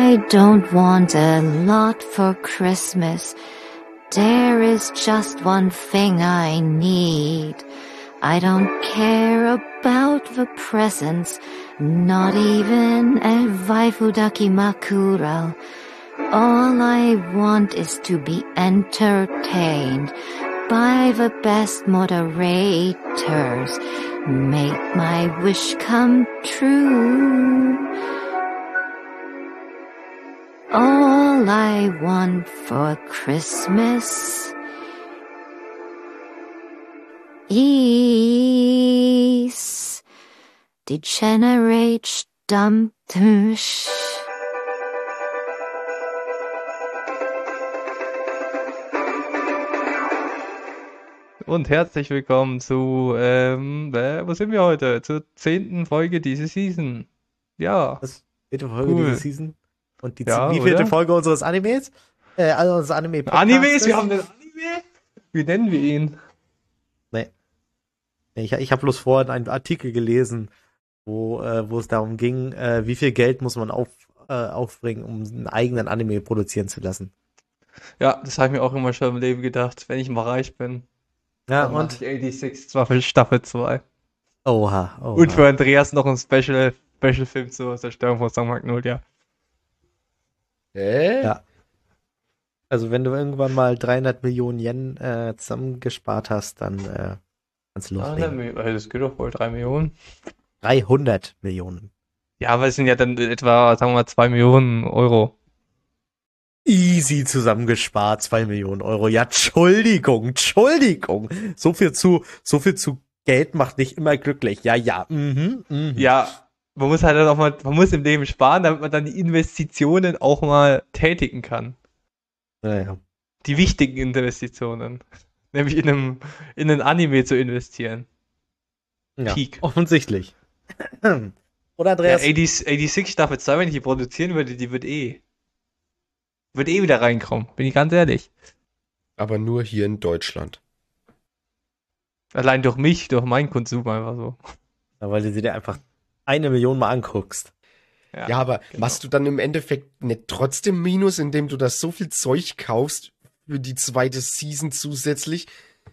I don't want a lot for Christmas. There is just one thing I need. I don't care about the presents, not even a Waifudaki Makura. All I want is to be entertained by the best moderators. Make my wish come true. All I want for Christmas is Degenerate Stammtisch. Und herzlich willkommen zu, wo sind wir heute? Zur 10. Folge dieser Season. Ja. Das 10. Folge Cool. dieser Season. Und die Ja, wievielte oder? Folge unseres Animes? Also unseres Anime-Podcasts. Animes, wir haben den Anime? Wie nennen wir ihn? Nee. Ich habe bloß vorhin einen Artikel gelesen, wo es darum ging, wie viel Geld muss man aufbringen, um einen eigenen Anime produzieren zu lassen. Ja, das habe ich mir auch immer schon im Leben gedacht, wenn ich mal reich bin. Ja, Dann mach und? ich 86 zwar für Staffel 2. Oha. Und für Andreas noch ein Special-Film zur Zerstörung von St. Magnolia. Ja. Also wenn du irgendwann mal 300 Millionen Yen zusammengespart hast, dann kannst du loslegen. Das geht doch wohl 3 Millionen. 300 Millionen. Ja, aber es sind ja dann etwa, sagen wir mal, 2 Millionen Euro. Easy zusammengespart, 2 Millionen Euro. Ja, Entschuldigung. So viel zu Geld macht nicht immer glücklich. Ja. Ja, man muss halt dann auch mal, man muss im Leben sparen, damit man dann die Investitionen auch mal tätigen kann. Ja. Die wichtigen Investitionen. Nämlich in einen Anime zu investieren. Ja, Peak. offensichtlich. Oder Ja, Andreas? 86 Staffel 2, wenn ich die produzieren würde, die wird wieder reinkommen. Bin ich ganz ehrlich. Aber nur hier in Deutschland. Allein durch mich, durch meinen Konsum einfach so. Ja, weil du sie dir einfach 1 Million mal anguckst. Ja, aber genau. machst du dann im Endeffekt nicht trotzdem Minus, indem du das so viel Zeug kaufst für die zweite Season zusätzlich?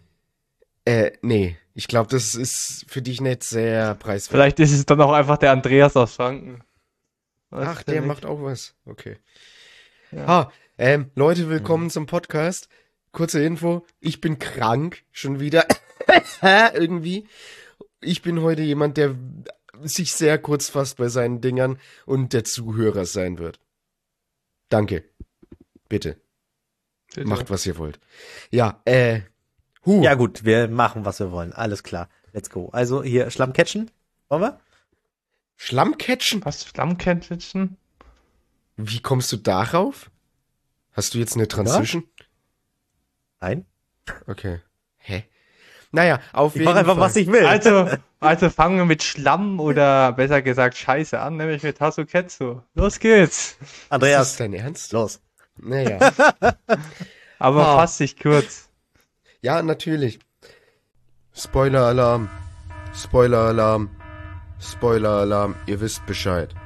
Nee. Ich glaube, das ist für dich nicht sehr preiswert. Vielleicht ist es dann auch einfach der Andreas aus Franken. Ach, der macht auch was. Okay. Ja. Leute, willkommen zum Podcast. Kurze Info, ich bin krank, schon wieder. Irgendwie. Ich bin heute jemand, der sich sehr kurz fasst bei seinen Dingern und der Zuhörer sein wird. Danke. Bitte. Macht, was ihr wollt. Ja, Ja gut, wir machen, was wir wollen. Alles klar. Let's go. Also hier, Schlammcatchen. Wollen wir? Schlammcatchen? Was? Schlammcatchen? Wie kommst du darauf? Hast du jetzt eine Transition? Nein. Okay. Hä? Naja, auf Ich jeden mach einfach, Fall. was ich will. Also fangen wir mit Schlamm oder besser gesagt Scheiße an, nämlich mit Tasuketsu. Los geht's. Ist das Andreas, dein Ernst? los. Naja. Aber Ah. fass dich kurz. Ja, natürlich. Spoiler-Alarm. Spoiler-Alarm. Spoiler-Alarm. Ihr wisst Bescheid.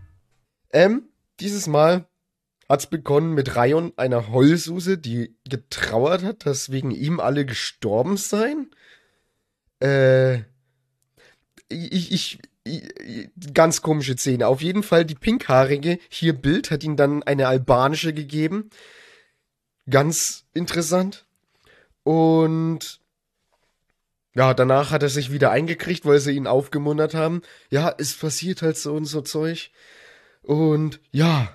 Dieses Mal hat's begonnen mit Raion, einer Heulsuse, die getrauert hat, dass wegen ihm alle gestorben seien. Ganz komische Szene. Auf jeden Fall die Pinkhaarige, hier Bild, hat ihm dann eine albanische gegeben. Ganz interessant. Und ja, danach hat er sich wieder eingekriegt, weil sie ihn aufgemuntert haben. Ja, es passiert halt so und so Zeug. Und ja,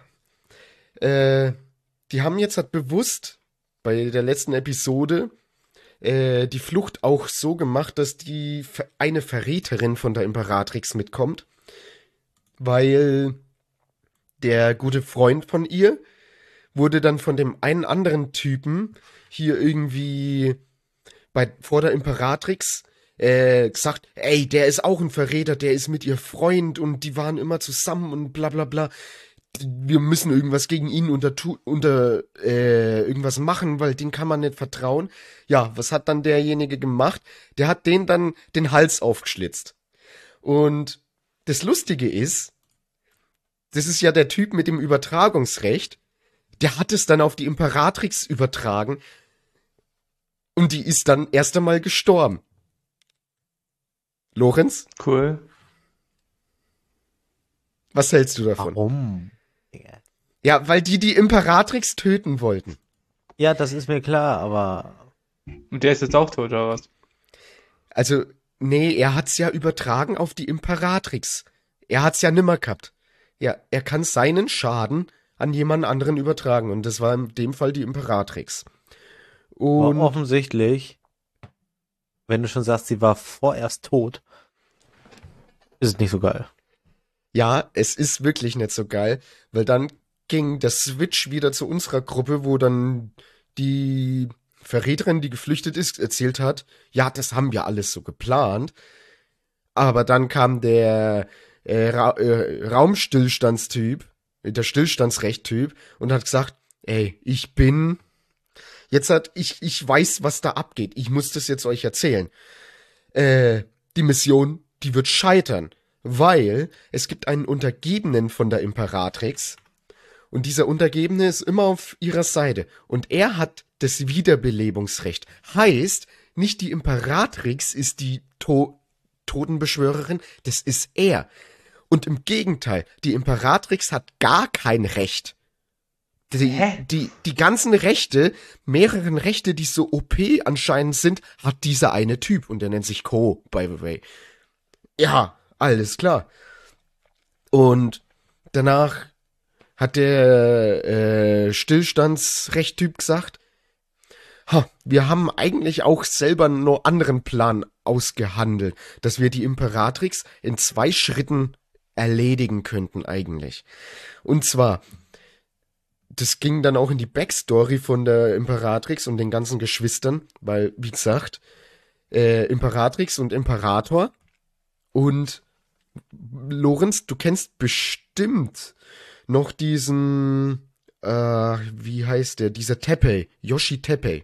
die haben jetzt halt bewusst bei der letzten Episode die Flucht auch so gemacht, dass eine Verräterin von der Imperatrix mitkommt, weil der gute Freund von ihr wurde dann von dem einen anderen Typen hier irgendwie vor der Imperatrix gesagt, ey, der ist auch ein Verräter, der ist mit ihr Freund und die waren immer zusammen und bla bla bla. Wir müssen irgendwas gegen ihn irgendwas machen, weil den kann man nicht vertrauen. Ja, was hat dann derjenige gemacht? Der hat den dann den Hals aufgeschlitzt. Und das Lustige ist, das ist ja der Typ mit dem Übertragungsrecht, der hat es dann auf die Imperatrix übertragen und die ist dann erst einmal gestorben. Lorenz, Cool. was hältst du davon? Warum? Ja, weil die Imperatrix töten wollten. Ja, das ist mir klar, aber Und der ist jetzt auch tot, oder was? Also, nee, er hat's ja übertragen auf die Imperatrix. Er hat's ja nimmer gehabt. Ja, er kann seinen Schaden an jemand anderen übertragen und das war in dem Fall die Imperatrix. Und offensichtlich, wenn du schon sagst, sie war vorerst tot, ist es nicht so geil. ja, es ist wirklich nicht so geil, weil dann ging der Switch wieder zu unserer Gruppe, wo dann die Verräterin, die geflüchtet ist, erzählt hat, ja, das haben wir alles so geplant. Aber dann kam der Raumstillstandstyp, der Stillstandsrecht-Typ und hat gesagt, ey, ich weiß, was da abgeht. Ich muss das jetzt euch erzählen. Die Mission, die wird scheitern, weil es gibt einen Untergebenen von der Imperatrix und dieser Untergebene ist immer auf ihrer Seite und er hat das Wiederbelebungsrecht. Heißt, nicht die Imperatrix ist die Totenbeschwörerin, das ist er. Und im Gegenteil, die Imperatrix hat gar kein Recht. Die ganzen Rechte, mehreren Rechte, die so OP anscheinend sind, hat dieser eine Typ. Und der nennt sich Co, by the way. Ja, alles klar. Und danach hat der Stillstandsrecht-Typ gesagt, wir haben eigentlich auch selber noch anderen Plan ausgehandelt, dass wir die Imperatrix in 2 Schritten erledigen könnten eigentlich. Und zwar, das ging dann auch in die Backstory von der Imperatrix und den ganzen Geschwistern, weil, wie gesagt, Imperatrix und Imperator und Lorenz, du kennst bestimmt noch diesen, wie heißt der, dieser Teppei, Yoshi Teppei.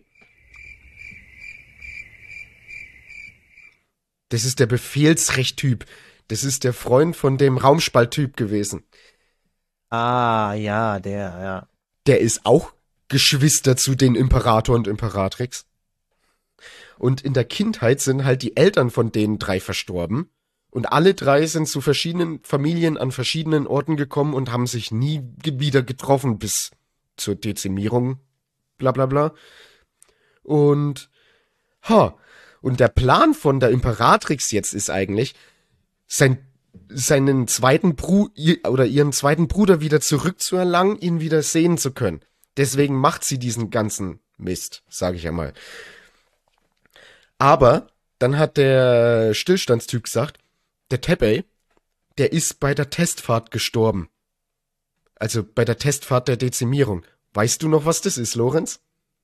Das ist der Befehlsrecht-Typ. Das ist der Freund von dem Raumspalt-Typ gewesen. Ah, ja, ja. Der ist auch Geschwister zu den Imperator und Imperatrix. Und in der Kindheit sind halt die Eltern von den 3 verstorben. Und alle 3 sind zu verschiedenen Familien an verschiedenen Orten gekommen und haben sich nie wieder getroffen bis zur Dezimierung. Bla bla bla. Und der Plan von der Imperatrix jetzt ist eigentlich, ihren zweiten Bruder wieder zurückzuerlangen, ihn wieder sehen zu können. Deswegen macht sie diesen ganzen Mist, sage ich einmal. Aber dann hat der Stillstandstyp gesagt, der Teppei, der ist bei der Testfahrt gestorben. Also bei der Testfahrt der Dezimierung. Weißt du noch, was das ist, Lorenz?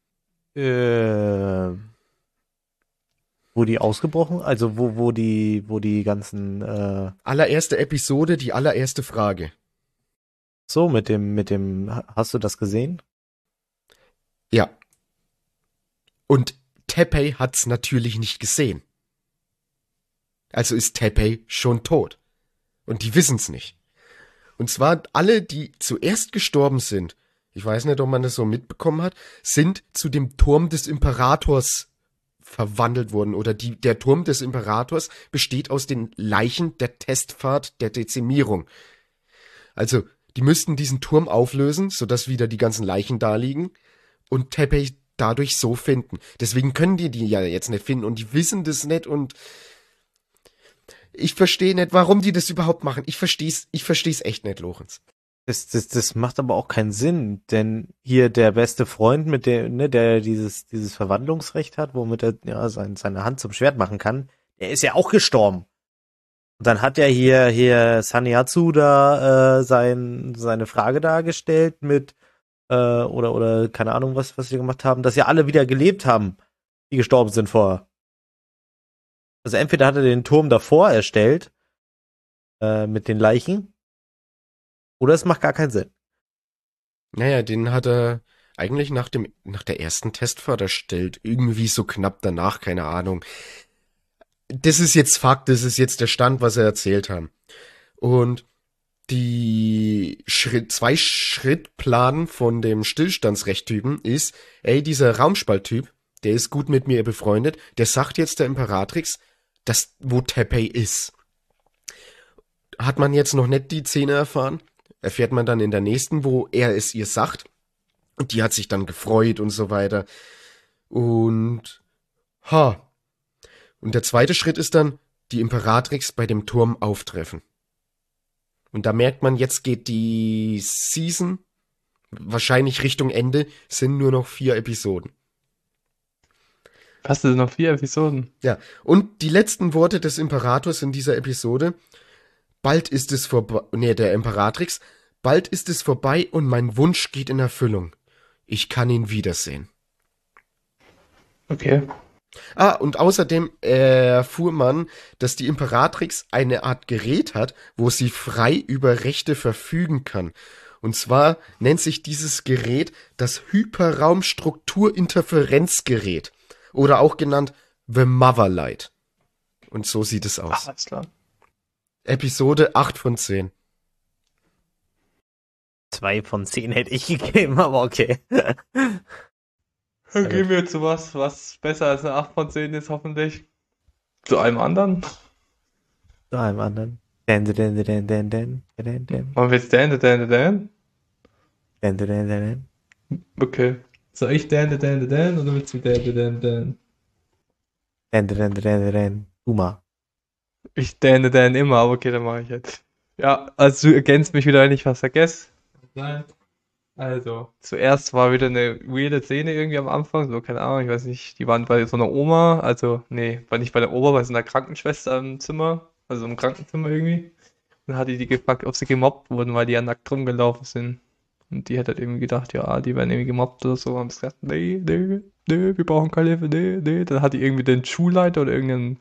Wo die ausgebrochen? Also wo die ganzen Allererste Episode, die allererste Frage. so mit dem hast du das gesehen? Ja. Und Teppei hat's natürlich nicht gesehen. Also ist Teppei schon tot. Und die wissen's nicht. Und zwar alle, die zuerst gestorben sind, ich weiß nicht, ob man das so mitbekommen hat, sind zu dem Turm des Imperators verwandelt worden. Oder der Turm des Imperators besteht aus den Leichen der Testfahrt der Dezimierung. Also, die müssten diesen Turm auflösen, sodass wieder die ganzen Leichen da liegen und Teppei dadurch so finden. Deswegen können die ja jetzt nicht finden und die wissen das nicht und ich verstehe nicht, warum die das überhaupt machen. Ich versteh's echt nicht, Lorenz. Das macht aber auch keinen Sinn, denn hier der beste Freund, mit dem, ne, der dieses Verwandlungsrecht hat, womit er ja seine Hand zum Schwert machen kann, der ist ja auch gestorben. Und dann hat er hier Sanyazu da seine Frage dargestellt mit oder keine Ahnung was sie gemacht haben, dass ja alle wieder gelebt haben, die gestorben sind vorher. Also entweder hat er den Turm davor erstellt mit den Leichen, oder es macht gar keinen Sinn. Naja, den hat er eigentlich nach der ersten Testfahrt erstellt. Irgendwie so knapp danach, keine Ahnung. Das ist jetzt Fakt, das ist jetzt der Stand, was er erzählt haben. Und Zwei-Schritt-Plan von dem Stillstandsrecht-Typen ist, ey, dieser Raumspalttyp, der ist gut mit mir befreundet, der sagt jetzt der Imperatrix, wo Teppei ist. Hat man jetzt noch nicht die Szene erfahren, erfährt man dann in der nächsten, wo er es ihr sagt. Und die hat sich dann gefreut und so weiter. Und, Und der zweite Schritt ist dann, die Imperatrix bei dem Turm auftreffen. Und da merkt man, jetzt geht die Season wahrscheinlich Richtung Ende, sind nur noch 4 Episoden. Hast du noch 4 Episoden? Ja, und die letzten Worte des Imperators in dieser Episode, bald ist es vorbei, der Imperatrix, bald ist es vorbei und mein Wunsch geht in Erfüllung. Ich kann ihn wiedersehen. Okay. Und außerdem erfuhr man, dass die Imperatrix eine Art Gerät hat, wo sie frei über Rechte verfügen kann. Und zwar nennt sich dieses Gerät das Hyperraumstrukturinterferenzgerät. Oder auch genannt The Motherlight. Und so sieht es aus. Alles klar. Episode 8 von 10. 2 von 10 hätte ich gegeben, aber okay. Dann gehen wir zu was besser als eine 8 von 10 ist, hoffentlich. Zu einem anderen. Zu einem anderen. Dan. Wollen wir jetzt Dan? Dan. Okay. Soll ich Dan oder willst du Dan? Dan. Uma. Ich Dan immer, aber okay, dann mache ich jetzt. Ja, also du ergänzt mich wieder, wenn ich was vergesse. Nein. Also, zuerst war wieder eine weirde Szene irgendwie am Anfang, so, keine Ahnung, ich weiß nicht, die waren bei so einer Oma, war nicht bei der Oma, bei so einer Krankenschwester im Zimmer, also im Krankenzimmer irgendwie. Und dann hat die gefragt, ob sie gemobbt wurden, weil die ja nackt rumgelaufen sind. Und die hat halt irgendwie gedacht, ja, die werden irgendwie gemobbt oder so, haben gesagt, nee, wir brauchen keine Hilfe, nee. Dann hat die irgendwie den Schulleiter oder irgendeinen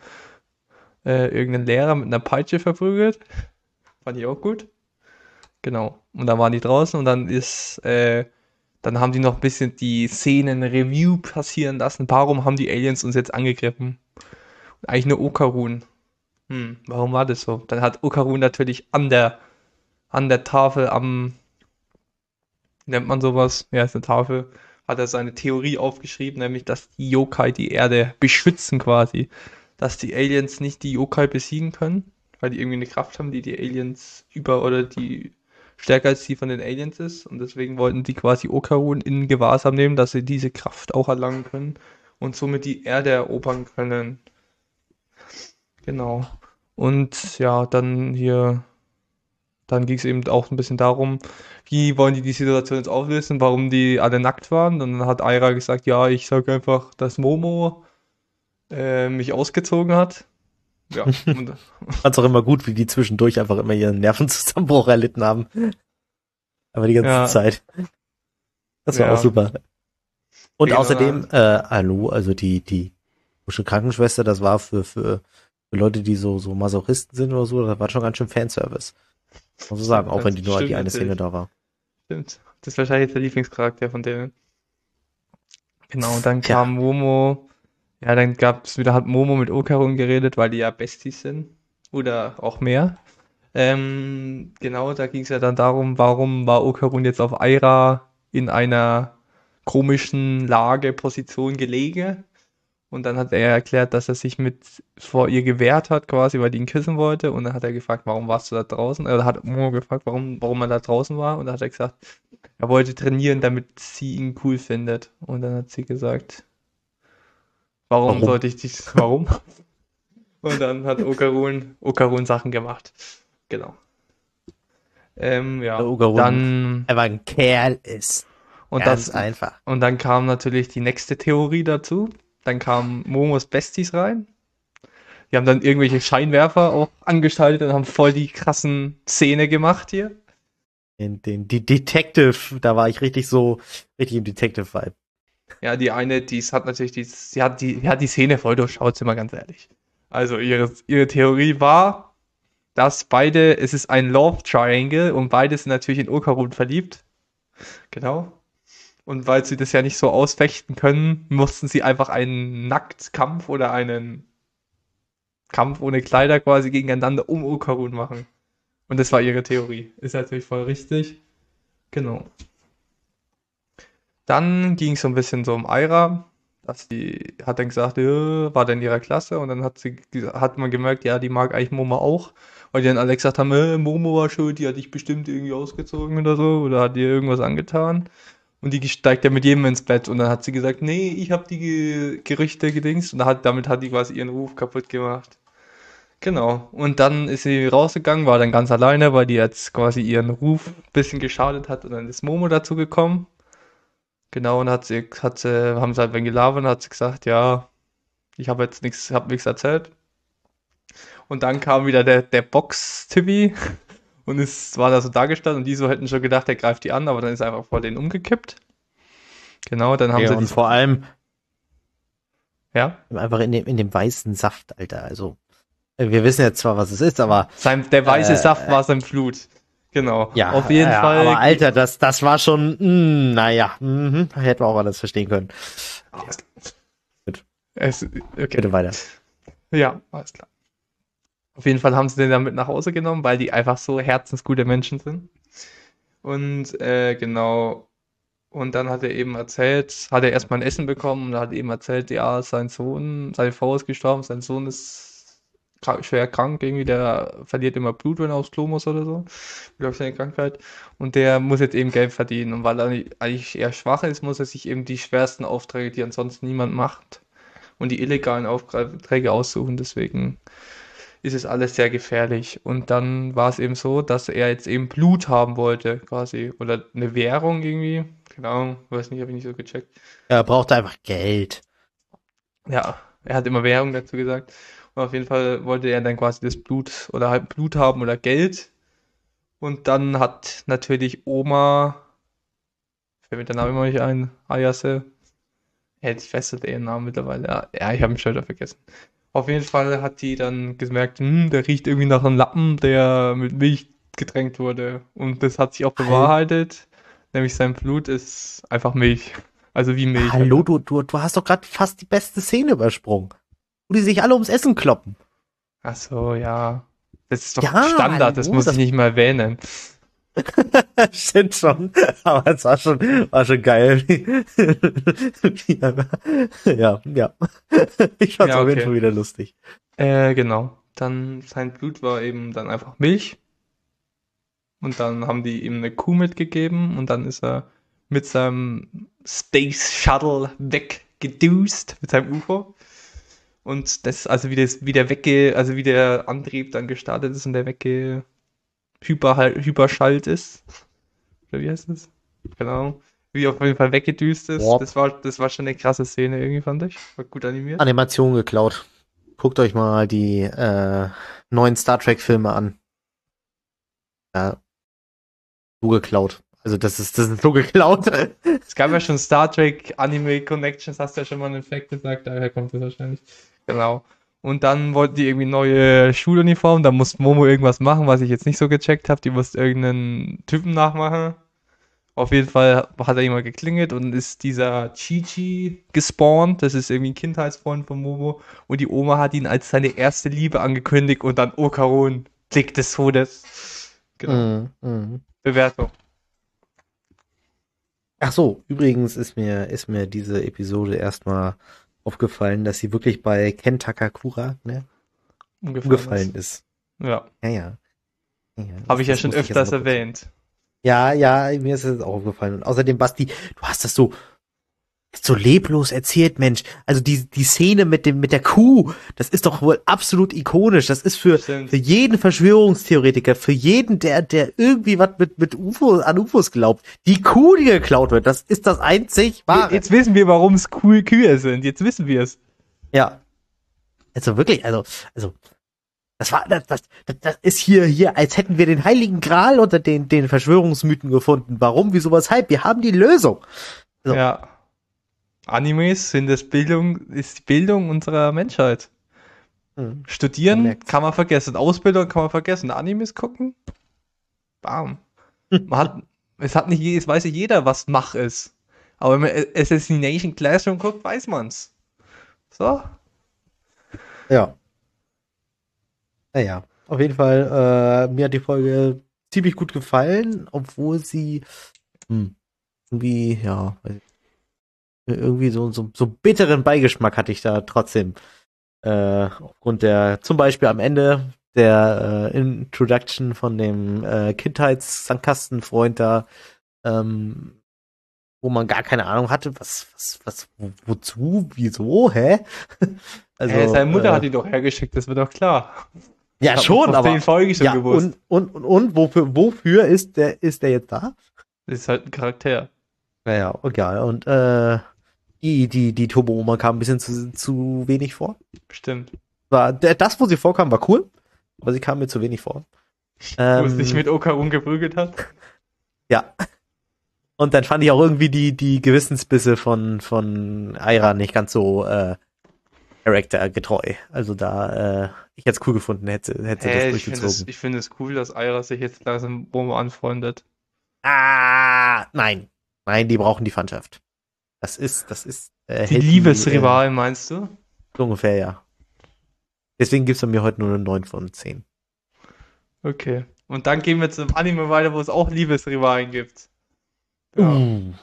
Lehrer mit einer Peitsche verprügelt. Fand ich auch gut. Genau. Und dann waren die draußen und dann dann haben die noch ein bisschen die Szenen-Review passieren lassen. Warum haben die Aliens uns jetzt angegriffen? Und eigentlich nur Okarun. Warum war das so? Dann hat Okarun natürlich an der Tafel wie nennt man sowas? Ja, ist eine Tafel. Hat er seine Theorie aufgeschrieben, nämlich, dass die Yokai die Erde beschützen quasi. Dass die Aliens nicht die Yokai besiegen können, weil die irgendwie eine Kraft haben, die Aliens die stärker als die von den Aliens ist. Und deswegen wollten die quasi Okarun in Gewahrsam nehmen, dass sie diese Kraft auch erlangen können und somit die Erde erobern können. Genau. Und ja, dann ging es eben auch ein bisschen darum, wie wollen die Situation jetzt auflösen, warum die alle nackt waren. Und dann hat Aira gesagt, ja, ich sag einfach, dass Momo mich ausgezogen hat. Ja. Fand's auch immer gut, wie die zwischendurch einfach immer ihren Nervenzusammenbruch erlitten haben. Aber die ganze Zeit. Das war auch super. Und genau, außerdem, also die Krankenschwester, das war für Leute, die so Masochisten sind oder so, das war schon ganz schön Fanservice. Muss ich sagen, auch wenn die nur die eine Szene da war. Stimmt. Das ist wahrscheinlich jetzt der Lieblingscharakter von denen. Genau, dann kam Momo. Ja, dann hat Momo mit Okarun geredet, weil die ja Besties sind. Oder auch mehr. Genau, da ging es ja dann darum, warum war Okarun jetzt auf Aira in einer komischen Position gelegen. Und dann hat er erklärt, dass er sich vor ihr gewehrt hat, quasi, weil die ihn küssen wollte. Und dann hat er gefragt, warum warst du da draußen? Oder hat Momo gefragt, warum er da draußen war. Und dann hat er gesagt, er wollte trainieren, damit sie ihn cool findet. Und dann hat sie gesagt, warum sollte ich dich, warum? Und dann hat Okarun Sachen gemacht. Genau. Okarun dann einfach ein Kerl ist. Und ganz einfach. Und dann kam natürlich die nächste Theorie dazu. Dann kamen Momos Besties rein. Die haben dann irgendwelche Scheinwerfer auch angeschaltet und haben voll die krassen Szene gemacht hier. Die Detective, da war ich richtig im Detective-Vibe. Ja, die eine, sie hat die Szene voll durchschaut, sind wir ganz ehrlich. Also ihre Theorie war, dass es ist ein Love Triangle und beide sind natürlich in Okarun verliebt. Genau. Und weil sie das ja nicht so ausfechten können, mussten sie einfach einen Nacktkampf oder einen Kampf ohne Kleider quasi gegeneinander um Okarun machen. Und das war ihre Theorie. Ist natürlich voll richtig. Genau. Dann ging es so ein bisschen so um Aira. Hat dann gesagt, war dann in ihrer Klasse und dann hat man gemerkt, ja, die mag eigentlich Momo auch. Weil die dann alle gesagt haben, Momo war schuld, die hat dich bestimmt irgendwie ausgezogen oder so oder hat dir irgendwas angetan. Und die steigt ja mit jedem ins Bett und dann hat sie gesagt, nee, ich habe die Gerüchte gedingst und damit hat die quasi ihren Ruf kaputt gemacht. Genau. Und dann ist sie rausgegangen, war dann ganz alleine, weil die jetzt quasi ihren Ruf ein bisschen geschadet hat und dann ist Momo dazu gekommen. Genau, und haben sie halt wenn gelabert und hat sie gesagt, ja, ich habe jetzt nichts erzählt. Und dann kam wieder der Box-Tibi und es war da so dargestellt und die so hätten schon gedacht, der greift die an, aber dann ist er einfach vor denen umgekippt. Genau, dann haben Ja, sie und vor allem ja, einfach in dem weißen Saft, Alter. Also, wir wissen jetzt zwar, was es ist, aber der weiße Saft war sein Blut. Genau, ja, auf jeden Fall. Aber Alter, das war schon, naja, hätten wir auch alles verstehen können. Gut. Okay. Bitte weiter. Ja, alles klar. Auf jeden Fall haben sie den dann mit nach Hause genommen, weil die einfach so herzensgute Menschen sind. Und genau. Und dann hat er erstmal ein Essen bekommen und hat eben erzählt, ja, seine Frau ist gestorben, sein Sohn ist schwer krank, irgendwie, der verliert immer Blut, wenn er aufs Klo muss oder so. Glaube ich, seine Krankheit. Und der muss jetzt eben Geld verdienen. Und weil er eigentlich eher schwach ist, muss er sich eben die schwersten Aufträge, die ansonsten niemand macht, und die illegalen Aufträge aussuchen. Deswegen ist es alles sehr gefährlich. Und dann war es eben so, dass er jetzt eben Blut haben wollte, quasi. Oder eine Währung irgendwie. Keine Ahnung, weiß nicht, habe ich nicht so gecheckt. Er brauchte einfach Geld. Ja, er hat immer Währung dazu gesagt. Und auf jeden Fall wollte er dann quasi das Blut oder halt Blut haben oder Geld. Und dann hat natürlich Oma, fällt mir der Name immer nicht ein, Ayase. Ich weiß nicht ihren Namen mittlerweile. Ja, ich habe ihn schon wieder vergessen. Auf jeden Fall hat die dann gemerkt, der riecht irgendwie nach einem Lappen, der mit Milch getränkt wurde. Und das hat sich auch bewahrheitet. Nämlich sein Blut ist einfach Milch. Also wie Milch. Hallo, du hast doch gerade fast die beste Szene übersprungen. Wo die sich alle ums Essen kloppen. Ach so, ja. Das ist doch Ja, Standard, das hallo, muss ich nicht mal erwähnen. Stimmt schon. Aber es war schon geil. Ja. Ich fand's Ja, auf jeden okay. Fall wieder lustig. Genau. Dann sein Blut war eben dann einfach Milch. Und dann haben die ihm eine Kuh mitgegeben und dann ist er mit seinem Space Shuttle weggedüst, mit seinem UFO. Und das, also wie der Antrieb dann gestartet ist und der hyperschallt ist. Oder wie heißt das? Keine Ahnung. Wie auf jeden Fall weggedüst ist. Warp. Das war schon eine krasse Szene irgendwie, fand ich. War gut animiert. Animation geklaut. Guckt euch mal die neuen Star Trek Filme an. Ja. So geklaut. Also das ist so geklaut. Es gab ja schon Star Trek Anime Connections, hast du ja schon mal einen Fact gesagt, daher kommt das wahrscheinlich. Genau. Und dann wollten die irgendwie neue Schuluniform, da musste Momo irgendwas machen, was ich jetzt nicht so gecheckt habe. Die musste irgendeinen Typen nachmachen. Auf jeden Fall hat er jemand geklingelt und ist dieser Chi-Chi gespawnt. Das ist irgendwie ein Kindheitsfreund von Momo. Und die Oma hat ihn als seine erste Liebe angekündigt und dann Okaron, Blick des Todes. Genau. Bewertung. Ach so, übrigens ist mir diese Episode erstmal aufgefallen, dass sie wirklich bei Ken Takakura, ne, umgefallen ist. Ja. Ja. Habe ich ja Das schon musste ich jetzt öfters noch kurz- erwähnt. Ja, mir ist das auch aufgefallen. Und außerdem, Basti, du hast das so leblos erzählt, Mensch. Also die Szene mit der Kuh, das ist doch wohl absolut ikonisch. Das ist für Stimmt. jeden Verschwörungstheoretiker, für jeden, der irgendwie was mit UFOs glaubt. Die Kuh, die geklaut wird, das ist das einzig wahre. Jetzt wissen wir, warum es Kühe sind. Jetzt wissen wir es. Ja. Also wirklich, also, das ist hier, als hätten wir den Heiligen Gral unter den Verschwörungsmythen gefunden. Warum, wieso, weshalb? Wir haben die Lösung. So. Ja. Animes ist die Bildung unserer Menschheit. Man Studieren merkt's. kann man vergessen. Ausbildung kann man vergessen. Animes gucken? Bam. Es weiß ja jeder, was Mach ist. Aber wenn man Assassination Classroom guckt, weiß man's. So. Ja. Naja, auf jeden Fall, mir hat die Folge ziemlich gut gefallen, obwohl sie irgendwie, ja, irgendwie so bitteren Beigeschmack hatte ich da trotzdem. Aufgrund der, zum Beispiel am Ende der Introduction von dem Kindheits-Sandkastenfreund da, wo man gar keine Ahnung hatte, wozu, wieso, hä? Also, seine Mutter hat ihn doch hergeschickt, das wird doch klar. ja Hab schon, vor aber 10 Folgen schon ja, gewusst. und wofür ist der jetzt da? Das ist halt ein Charakter. Naja, egal. Und die Turbo-Oma kam ein bisschen zu wenig vor. Bestimmt. Das, wo sie vorkam, war cool, aber sie kam mir zu wenig vor. Wo es sich mit Oka rumgeprügelt hat. Ja. Und dann fand ich auch irgendwie die Gewissensbisse von Aira nicht ganz so charaktergetreu. Also da, ich hätte es cool gefunden, hätte sie das durchgezogen. Ich finde es cool, dass Aira sich jetzt langsam Momo anfreundet. Nein. Nein, die brauchen die Feindschaft. Das ist Die hält Liebesrivalen, meinst du? so ungefähr, ja. Deswegen gibt's bei mir heute nur eine 9 von 10. Okay. Und dann gehen wir zum Anime weiter, wo es auch Liebesrivalen gibt. Ja.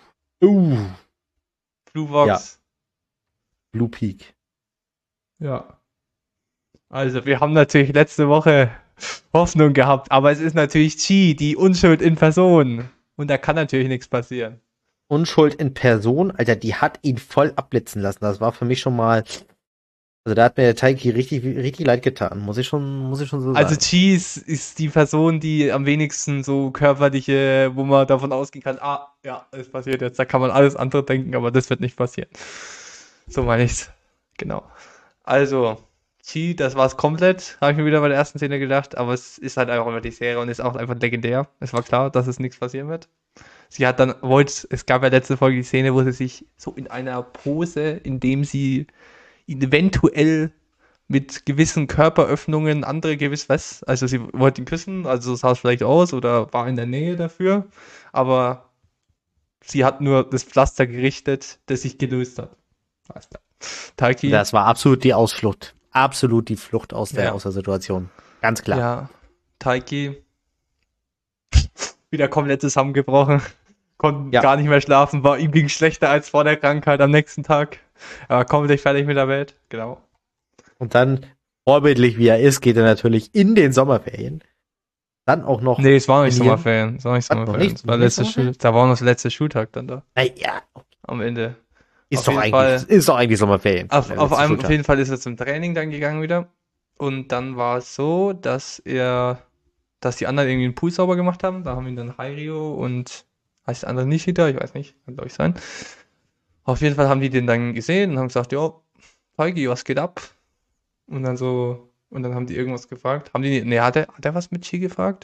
Blue Vox. Blue Peak. Ja. Also, wir haben natürlich letzte Woche Hoffnung gehabt, aber es ist natürlich Chi, die Unschuld in Person. Und da kann natürlich nichts passieren. Unschuld in Person, Alter, die hat ihn voll abblitzen lassen. Das war für mich schon mal. Also da hat mir der Taiki richtig leid getan, muss ich schon so sagen. Also Chi ist die Person, die am wenigsten so körperliche, wo man davon ausgehen kann, ja, es passiert jetzt, da kann man alles andere denken, aber das wird nicht passieren. So meine ich's. Genau. Also, Chi, das war's komplett, habe ich mir wieder bei der ersten Szene gedacht, aber es ist halt einfach immer die Serie und ist auch einfach legendär. Es war klar, dass es nichts passieren wird. Sie hat dann, es gab ja letzte Folge die Szene, wo sie sich so in einer Pose, in dem sie ihn eventuell mit gewissen Körperöffnungen andere also sie wollte ihn küssen, also sah es vielleicht aus oder war in der Nähe dafür, aber sie hat nur das Pflaster gerichtet, das sich gelöst hat. Alles klar. Taiki. Das war absolut die Ausflucht. Absolut die Flucht aus der Situation. Ganz klar. Ja, Taiki wieder komplett zusammengebrochen, konnte gar nicht mehr schlafen, ihm ging schlechter als vor der Krankheit am nächsten Tag. Er war komplett fertig mit der Welt, genau. Und dann, vorbildlich wie er ist, geht er natürlich in den Sommerferien. Dann auch noch. Nee, es war nicht Sommerferien. Es war nicht Sommerferien. Da war noch der letzte Schultag dann da. Ja. Am Ende. Ist doch eigentlich Sommerferien. Auf jeden Fall ist er zum Training dann gegangen wieder. Und dann war es so, dass die anderen irgendwie den Pool sauber gemacht haben. Da haben ihn dann Hairio und heißt der andere Nishida, ich weiß nicht, kann glaube ich sein. Auf jeden Fall haben die den dann gesehen und haben gesagt, ja, Taiki, was geht ab? Und dann haben die irgendwas gefragt. Hat er was mit Chi gefragt?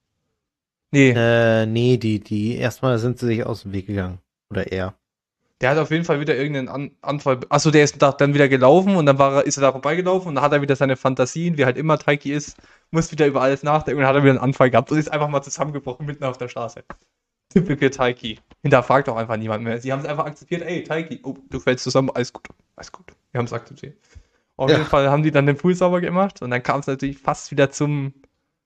Nee. Nee, die erstmal sind sie sich aus dem Weg gegangen. Oder er. Der hat auf jeden Fall wieder irgendeinen Anfall. Achso, der ist dann wieder gelaufen und dann ist er da vorbeigelaufen und dann hat er wieder seine Fantasien, wie halt immer Taiki ist, muss wieder über alles nachdenken und dann hat er wieder einen Anfall gehabt und ist einfach mal zusammengebrochen mitten auf der Straße. Typical Taiki. Hinterfragt auch einfach niemand mehr. Sie haben es einfach akzeptiert, ey, Taiki, du fällst zusammen, alles gut. Wir haben es akzeptiert. Auf jeden Fall haben die dann den Pool sauber gemacht und dann kam es natürlich fast wieder zum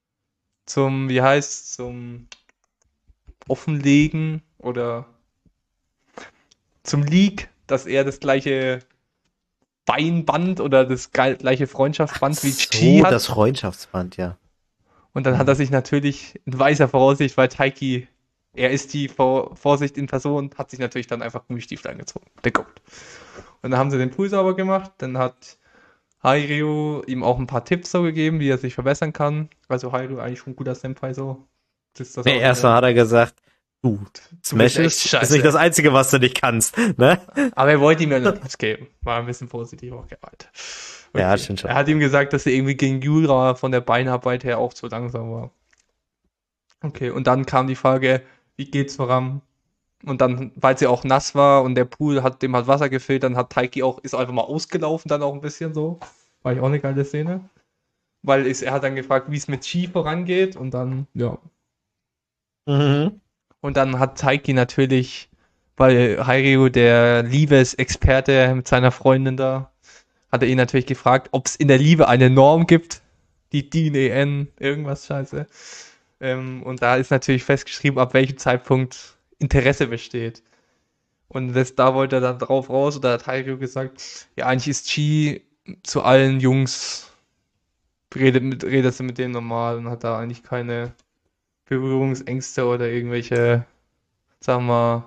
Offenlegen oder zum Leak, dass er das gleiche Beinband oder das gleiche Freundschaftsband wie Chi hat. Das Freundschaftsband, ja. Und dann hat er sich natürlich in weiser Voraussicht, weil Taiki, er ist die Vorsicht in Person, hat sich natürlich dann einfach Gummistiefel angezogen. Der guckt. Und dann haben sie den Pool sauber gemacht, dann hat Hairio ihm auch ein paar Tipps so gegeben, wie er sich verbessern kann. Also Hairio eigentlich schon ein guter Senpai so. Erstmal hat er gesagt, Smash ist nicht das Einzige, was du nicht kannst, ne? Aber er wollte ihm ja noch was geben. War ein bisschen positiv auch gemeint. Okay. Ja, stimmt schon. Er hat ihm gesagt, dass er irgendwie gegen Yura von der Beinarbeit her auch zu langsam war. Okay, und dann kam die Frage, wie geht's voran? Und dann, weil sie auch nass war und der Pool dem hat Wasser gefehlt, dann hat Taiki ist einfach mal ausgelaufen, dann auch ein bisschen so. War ich auch eine geile Szene. Weil er hat dann gefragt, wie es mit Chi vorangeht und dann, ja. Mhm. Und dann hat Taiki natürlich, weil Hairio der Liebesexperte mit seiner Freundin da, hat er ihn natürlich gefragt, ob es in der Liebe eine Norm gibt. die DIN, irgendwas scheiße. Und da ist natürlich festgeschrieben, ab welchem Zeitpunkt Interesse besteht. Und da wollte er dann drauf raus, oder hat Haikyuu gesagt, ja, eigentlich ist Chi zu allen Jungs, redet sie mit denen normal und hat da eigentlich keine Berührungsängste oder irgendwelche, sagen wir mal,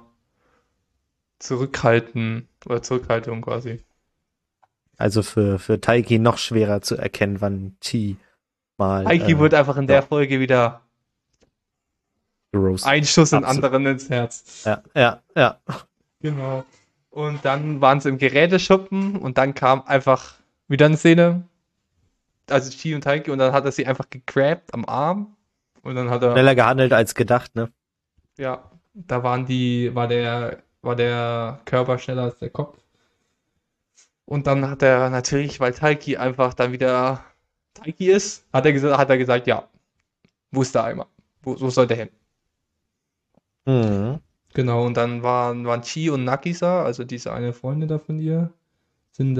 Zurückhaltung quasi. Also für Taiki noch schwerer zu erkennen, wann Chi mal Heiki wird einfach in der ja. Folge wieder Rose. ein Schuss in Absolut. anderen ins Herz. Ja. Genau. Und dann waren sie im Geräteschuppen und dann kam einfach wieder eine Szene, also Chi und Taiki, und dann hat er sie einfach gegrabt am Arm und dann hat er, Schneller gehandelt als gedacht, ne? ja, da war der Körper schneller als der Kopf. Und dann hat er natürlich, weil Taiki einfach dann wieder Taiki ist, hat er gesagt, ja, wo ist der Eimer? Wo soll der hin? Mhm. Genau, und dann waren Chi und Nagisa, also diese eine Freundin da von ihr, sind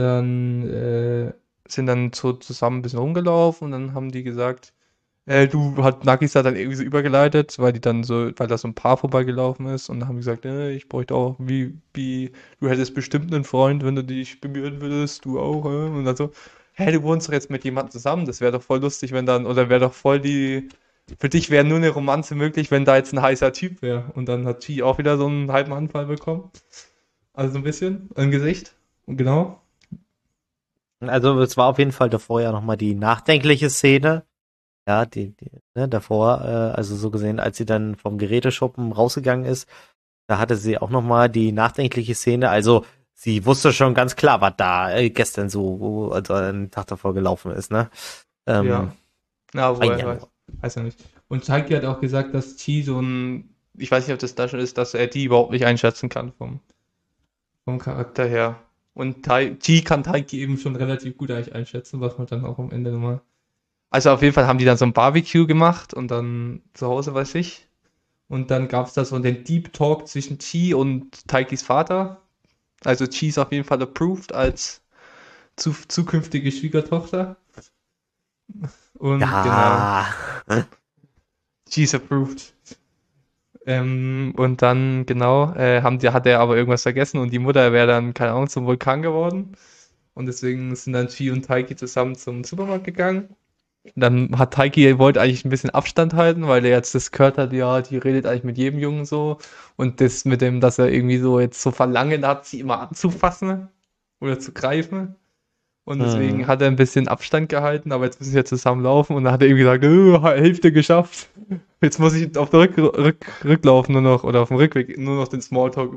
dann so zusammen ein bisschen rumgelaufen und dann haben die gesagt, hat Nagisa dann irgendwie so übergeleitet, weil da so ein Paar vorbeigelaufen ist und dann haben die gesagt, ich bräuchte auch, du hättest bestimmt einen Freund, wenn du dich bemühen würdest, du auch, und dann so, du wohnst doch jetzt mit jemandem zusammen, das wäre doch voll lustig, oder wäre doch für dich wäre nur eine Romanze möglich, wenn da jetzt ein heißer Typ wäre. Und dann hat Chi auch wieder so einen halben Anfall bekommen. Also so ein bisschen im Gesicht. Und genau. Also es war auf jeden Fall davor ja nochmal die nachdenkliche Szene. Ja, davor, also so gesehen, als sie dann vom Geräteschuppen rausgegangen ist, da hatte sie auch nochmal die nachdenkliche Szene. Also sie wusste schon ganz klar, was da gestern so, also einen Tag davor gelaufen ist, ne? Ja. Na, Januar. weiß ja nicht. Und Taiki hat auch gesagt, dass Chi ich weiß nicht, ob das da schon ist, dass er die überhaupt nicht einschätzen kann vom Charakter her. Und Chi kann Taiki eben schon relativ gut eigentlich einschätzen, was man dann auch am Ende nochmal. Also auf jeden Fall haben die dann so ein Barbecue gemacht und dann zu Hause, weiß ich. Und dann gab es da so den Deep Talk zwischen Chi und Taikis Vater. Also Chi ist auf jeden Fall approved als zukünftige Schwiegertochter. Und genau, Ja. Chi ist approved. Und dann, genau, hat er aber irgendwas vergessen und die Mutter wäre dann, keine Ahnung, zum Vulkan geworden. Und deswegen sind dann Chi und Taiki zusammen zum Supermarkt gegangen. Dann hat Taiki, wollte eigentlich ein bisschen Abstand halten, weil er jetzt das gehört hat, ja, die redet eigentlich mit jedem Jungen so. Und das mit dem, dass er irgendwie so jetzt so Verlangen hat, sie immer anzufassen oder zu greifen. Und deswegen hat er ein bisschen Abstand gehalten, aber jetzt müssen sie ja zusammen laufen. Und dann hat er irgendwie gesagt, Hälfte geschafft. Jetzt muss ich auf der Rücklauf nur noch, oder auf dem Rückweg nur noch den Smalltalk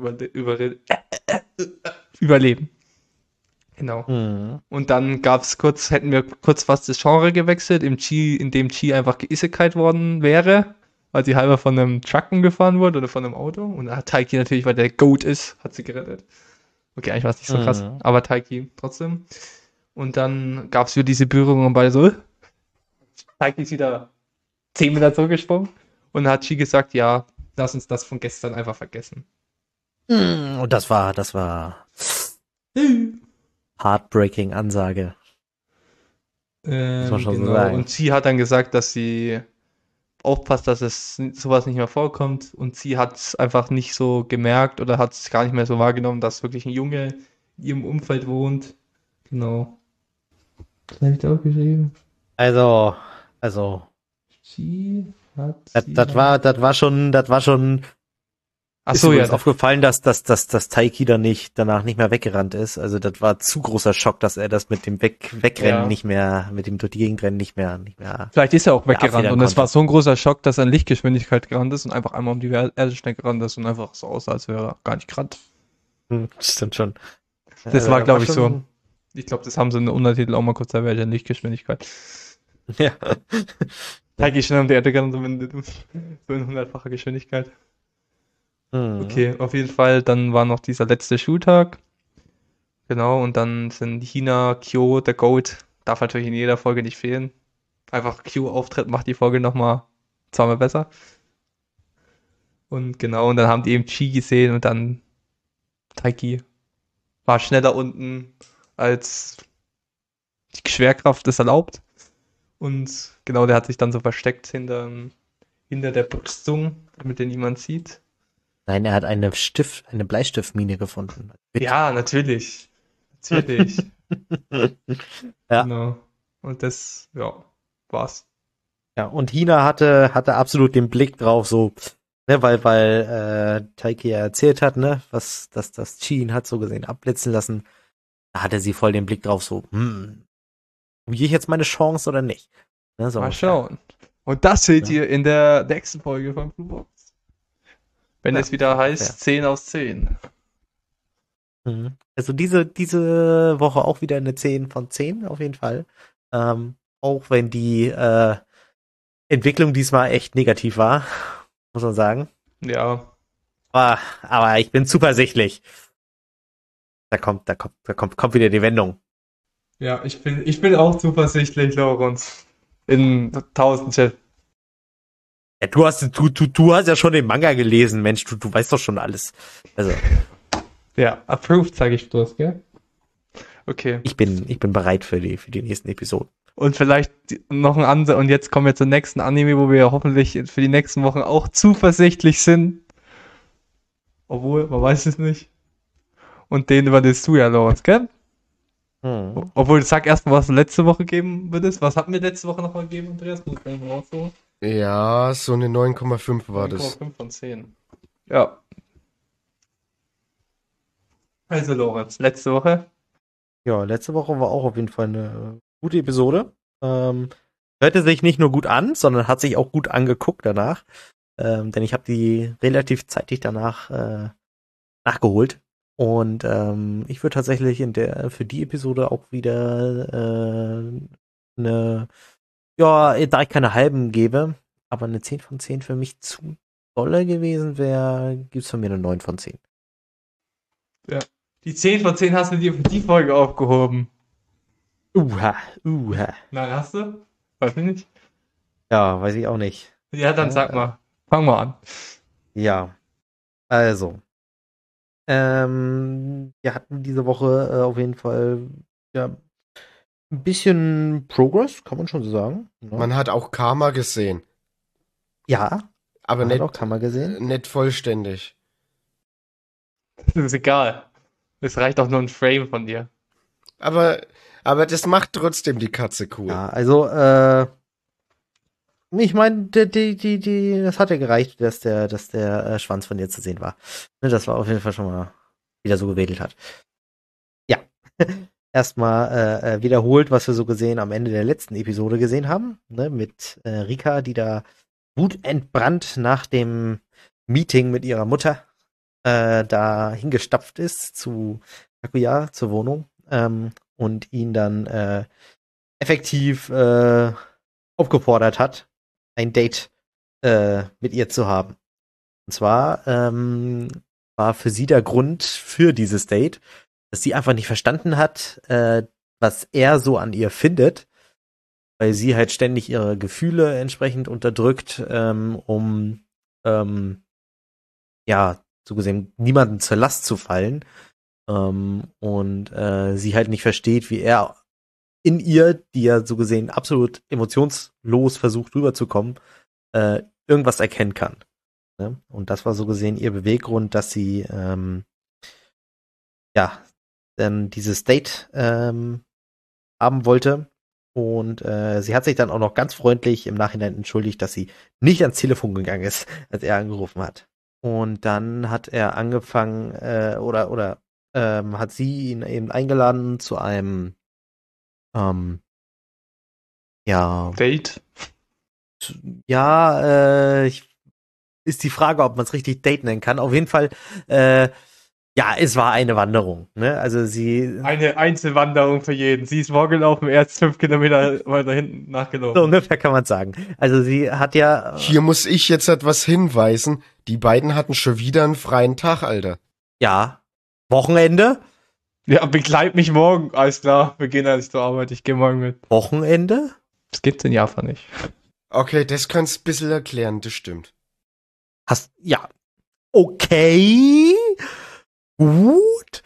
überleben. Genau. Mhm. Und dann hätten wir kurz fast das Genre gewechselt, in dem Chi einfach geisekait worden wäre, weil sie halber von einem Truck gefahren wurde oder von einem Auto. Und da hat Taiki natürlich, weil der Goat ist, hat sie gerettet. Okay, eigentlich war es nicht so krass, aber Taiki trotzdem. Und dann gab es wieder diese Berührung und beide so, Taiki ist wieder 10 Meter zurückgesprungen und dann hat Chi gesagt, ja, lass uns das von gestern einfach vergessen. Und das war heartbreaking Ansage. Muss man schon so Genau. sagen. Und Chi hat dann gesagt, dass sie aufpasst, dass sowas nicht mehr vorkommt. Und sie hat es einfach nicht so gemerkt oder hat es gar nicht mehr so wahrgenommen, dass wirklich ein Junge in ihrem Umfeld wohnt. Genau. Das habe ich da auch geschrieben. Also, Chi hat. das war schon. Ach Ist so, übrigens ja. aufgefallen, dass Taiki danach nicht mehr weggerannt ist. Also das war zu großer Schock, dass er das mit dem Wegrennen Ja. nicht mehr, mit dem durch die Gegend rennen nicht mehr. Vielleicht ist er auch weggerannt abfedern und es konnte. war so ein großer Schock, dass er in Lichtgeschwindigkeit gerannt ist und einfach einmal um die Erde schnell gerannt ist und einfach so aussah, als wäre er gar nicht gerannt. Stimmt schon. Das war, glaube ich, so. schon- Ich glaube, das haben sie in der Untertitel auch mal kurz erwähnt, in Lichtgeschwindigkeit. Ja. Taiki ist schnell um die Erde gerannt, so in 100-facher Geschwindigkeit. Okay, auf jeden Fall, dann war noch dieser letzte Schultag. Genau, und dann sind Hina, Kyo, der Goat, darf natürlich in jeder Folge nicht fehlen. Einfach Kyo-Auftritt macht die Folge nochmal zweimal besser. Und genau, und dann haben die eben Chi gesehen und dann Taiki war schneller unten, als die Schwerkraft es erlaubt. Und genau, der hat sich dann so versteckt hinter der Brüstung, damit den niemand sieht. Nein, er hat eine Bleistiftmine gefunden. Bitte. Ja, natürlich. Natürlich. Ja. Genau. Und das, ja, war's. Ja, und Hina hatte absolut den Blick drauf, so, ne, weil Taiki ja erzählt hat, ne, dass das Chi ihn hat so gesehen abblitzen lassen. Da hatte sie voll den Blick drauf, so, probiere ich jetzt meine Chance oder nicht? Ne, so Mal ungefähr. schauen. Und das seht Ja. ihr in der nächsten Folge von Blue Box. Wenn Ja, es wieder heißt ungefähr. 10 aus 10. Mhm. Also diese Woche auch wieder eine 10 von 10 auf jeden Fall. Auch wenn die Entwicklung diesmal echt negativ war, muss man sagen. Ja, Aber ich bin zuversichtlich. Da kommt wieder die Wendung. ja, ich bin auch zuversichtlich, Lorenz. In 1000 Chat. Ja, du hast ja schon den Manga gelesen, Mensch, du weißt doch schon alles. Also, Ja, approved, sage ich bloß, gell? Okay. ich bin bereit für die nächsten Episoden. Und vielleicht noch ein anderer, und jetzt kommen wir zum nächsten Anime, wo wir hoffentlich für die nächsten Wochen auch zuversichtlich sind. Obwohl, man weiß es nicht. Und den übernimmst du ja, Lorenz, gell? Obwohl, sag erst mal, was du letzte Woche geben würdest. Was hatten wir letzte Woche nochmal gegeben, Andreas? Muss ich einfach raussuchen. Ja, so eine 9,5 war das. 9,5 von 10. Ja. Also, Lorenz, letzte Woche. Ja, letzte Woche war auch auf jeden Fall eine gute Episode. Hörte sich nicht nur gut an, sondern hat sich auch gut angeguckt danach. Denn ich habe die relativ zeitig danach nachgeholt. Und ich würde tatsächlich für die Episode auch wieder da ich keine halben gebe, aber eine 10 von 10 für mich zu dolle gewesen wäre, gibt's von mir eine 9 von 10. Ja. Die 10 von 10 hast du dir für die Folge aufgehoben. Uha. Nein, hast du? Weiß ich nicht. Ja, weiß ich auch nicht. Ja, dann sag mal. Fang mal an. Ja, also. Wir hatten diese Woche auf jeden Fall ja, ein bisschen Progress, kann man schon so sagen. Ne? Man hat auch Karma gesehen, Ja, aber man hat nicht, auch Kammer gesehen. nicht vollständig. Das ist egal. Es reicht auch nur ein Frame von dir. Aber das macht trotzdem die Katze cool. Ja, also, ich meine, das hat ja gereicht, dass der Schwanz von dir zu sehen war. Ne, das war auf jeden Fall schon mal wieder so gewedelt hat. Ja. Erstmal wiederholt, was wir so gesehen am Ende der letzten Episode gesehen haben, ne, mit Rika, die da wutentbrannt nach dem Meeting mit ihrer Mutter da hingestapft ist zu Takuya, zur Wohnung, und ihn dann effektiv aufgefordert hat, ein Date mit ihr zu haben. Und zwar war für sie der Grund für dieses Date, dass sie einfach nicht verstanden hat, was er so an ihr findet, weil sie halt ständig ihre Gefühle entsprechend unterdrückt, ja, so gesehen niemanden zur Last zu fallen, und sie halt nicht versteht, wie er in ihr, die ja so gesehen absolut emotionslos versucht rüberzukommen, irgendwas erkennen kann. Ne? Und das war so gesehen ihr Beweggrund, dass sie dann dieses Date haben wollte. Und sie hat sich dann auch noch ganz freundlich im Nachhinein entschuldigt, dass sie nicht ans Telefon gegangen ist, als er angerufen hat. Und dann hat er angefangen, hat sie ihn eben eingeladen zu einem Date? Ist die Frage, ob man es richtig Date nennen kann. Auf jeden Fall, es war eine Wanderung. Ne? Also sie. Eine Einzelwanderung für jeden. Sie ist vorgelaufen, er ist 5 Kilometer weiter hinten nachgelaufen. So ungefähr kann man sagen. Also sie hat ja. Hier muss ich jetzt etwas hinweisen. Die beiden hatten schon wieder einen freien Tag, Alter. Ja. Wochenende? Ja, begleit mich morgen. Alles klar, wir gehen nicht zur Arbeit. Ich gehe morgen mit. Wochenende? Das gibt's in Japan nicht. Okay, das kannst du ein bisschen erklären, das stimmt. Okay. Gut.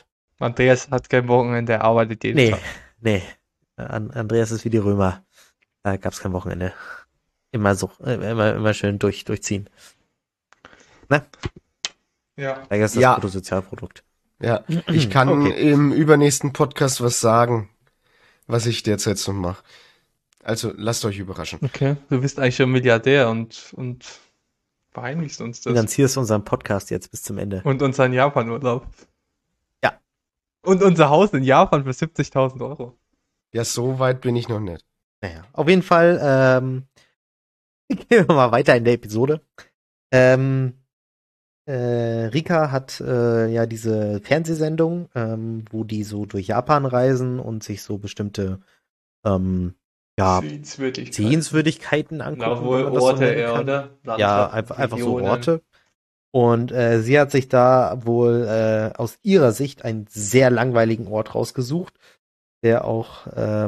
Andreas hat kein Wochenende, er arbeitet jeden Tag. Nee. Andreas ist wie die Römer. Da gab's kein Wochenende. Immer so, immer schön durchziehen. Ne? Ja. Da ist das Ja. Bruttosozialprodukt. Ja, ich kann Okay. im übernächsten Podcast was sagen, was ich derzeit so mache. Also lasst euch überraschen. Okay, du bist eigentlich schon Milliardär und verheimlichst uns das. Finanzierst unseren Podcast jetzt bis zum Ende. Und unseren Japan-Urlaub. Ja. Und unser Haus in Japan für 70.000 Euro. Ja, so weit bin ich noch nicht. Naja, auf jeden Fall, gehen wir mal weiter in der Episode. Rika hat ja diese Fernsehsendung, wo die so durch Japan reisen und sich so bestimmte ja, Sehenswürdigkeiten angucken. Na wohl wenn man das so Orte nennen eher, kann. oder? Ja, Landschaften, einfach so Regionen. Orte. Und sie hat sich da wohl aus ihrer Sicht einen sehr langweiligen Ort rausgesucht, der auch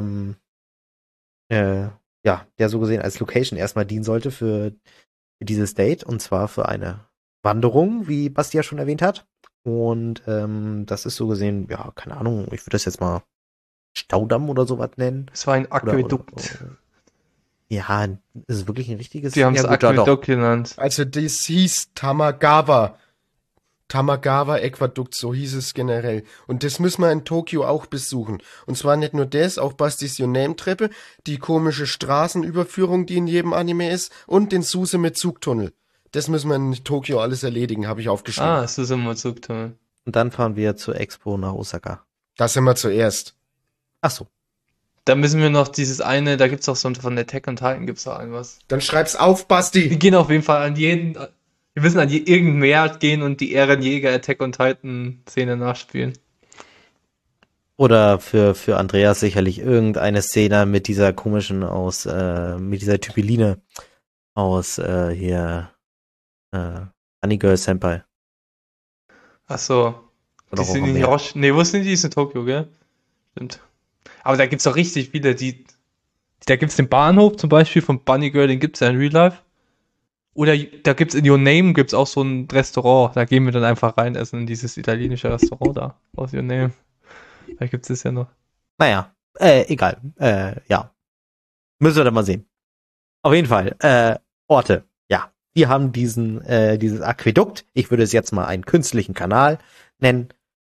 ja, der so gesehen als Location erstmal dienen sollte für dieses Date, und zwar für eine Wanderung, wie Basti ja schon erwähnt hat. Und das ist so gesehen, ja, keine Ahnung, ich würde das jetzt mal Staudamm oder sowas nennen. Es war ein Oder- Aquädukt. Ja, ist es wirklich ein richtiges? Sie haben es ja, gut, ja, doch. Aquädukt genannt. Also das hieß Tamagawa. Tamagawa Aquädukt, so hieß es generell. Und das müssen wir in Tokio auch besuchen. Und zwar nicht nur das, auch Bastis Your Name Treppe, die komische Straßenüberführung, die in jedem Anime ist, und den Suse mit Zugtunnel. Das müssen wir in Tokio alles erledigen, habe ich aufgeschrieben. Ah, Suzumu-Zugtunnel. Und dann fahren wir zur Expo nach Osaka. Das sind wir zuerst. Ach so. Da müssen wir noch dieses eine, da gibt's auch so von Attack on Titan gibt's da irgendwas. Dann schreib's auf, Wir Basti. gehen auf jeden Fall an jeden, wir müssen an irgendein Meer gehen und die Ehrenjäger Attack on Titan Szene nachspielen. Oder für Andreas sicherlich irgendeine Szene mit dieser komischen mit dieser Typiline aus hier Honey Girl Senpai. Ach so. Oder Die auch sind am in Meer. Hiroshima. Nee, wo sind die? Die sind in Tokio, gell? Stimmt. Aber da gibt's doch richtig viele, da gibt's den Bahnhof zum Beispiel von Bunny Girl, den gibt's ja in Real Life. Oder da gibt's in Your Name gibt's auch so ein Restaurant, da gehen wir dann einfach rein essen in dieses italienische Restaurant da aus Your Name. Da gibt's es ja noch. Naja, egal. Ja. Müssen wir dann mal sehen. Auf jeden Fall, Orte. Ja. Die haben dieses Aquädukt, ich würde es jetzt mal einen künstlichen Kanal nennen,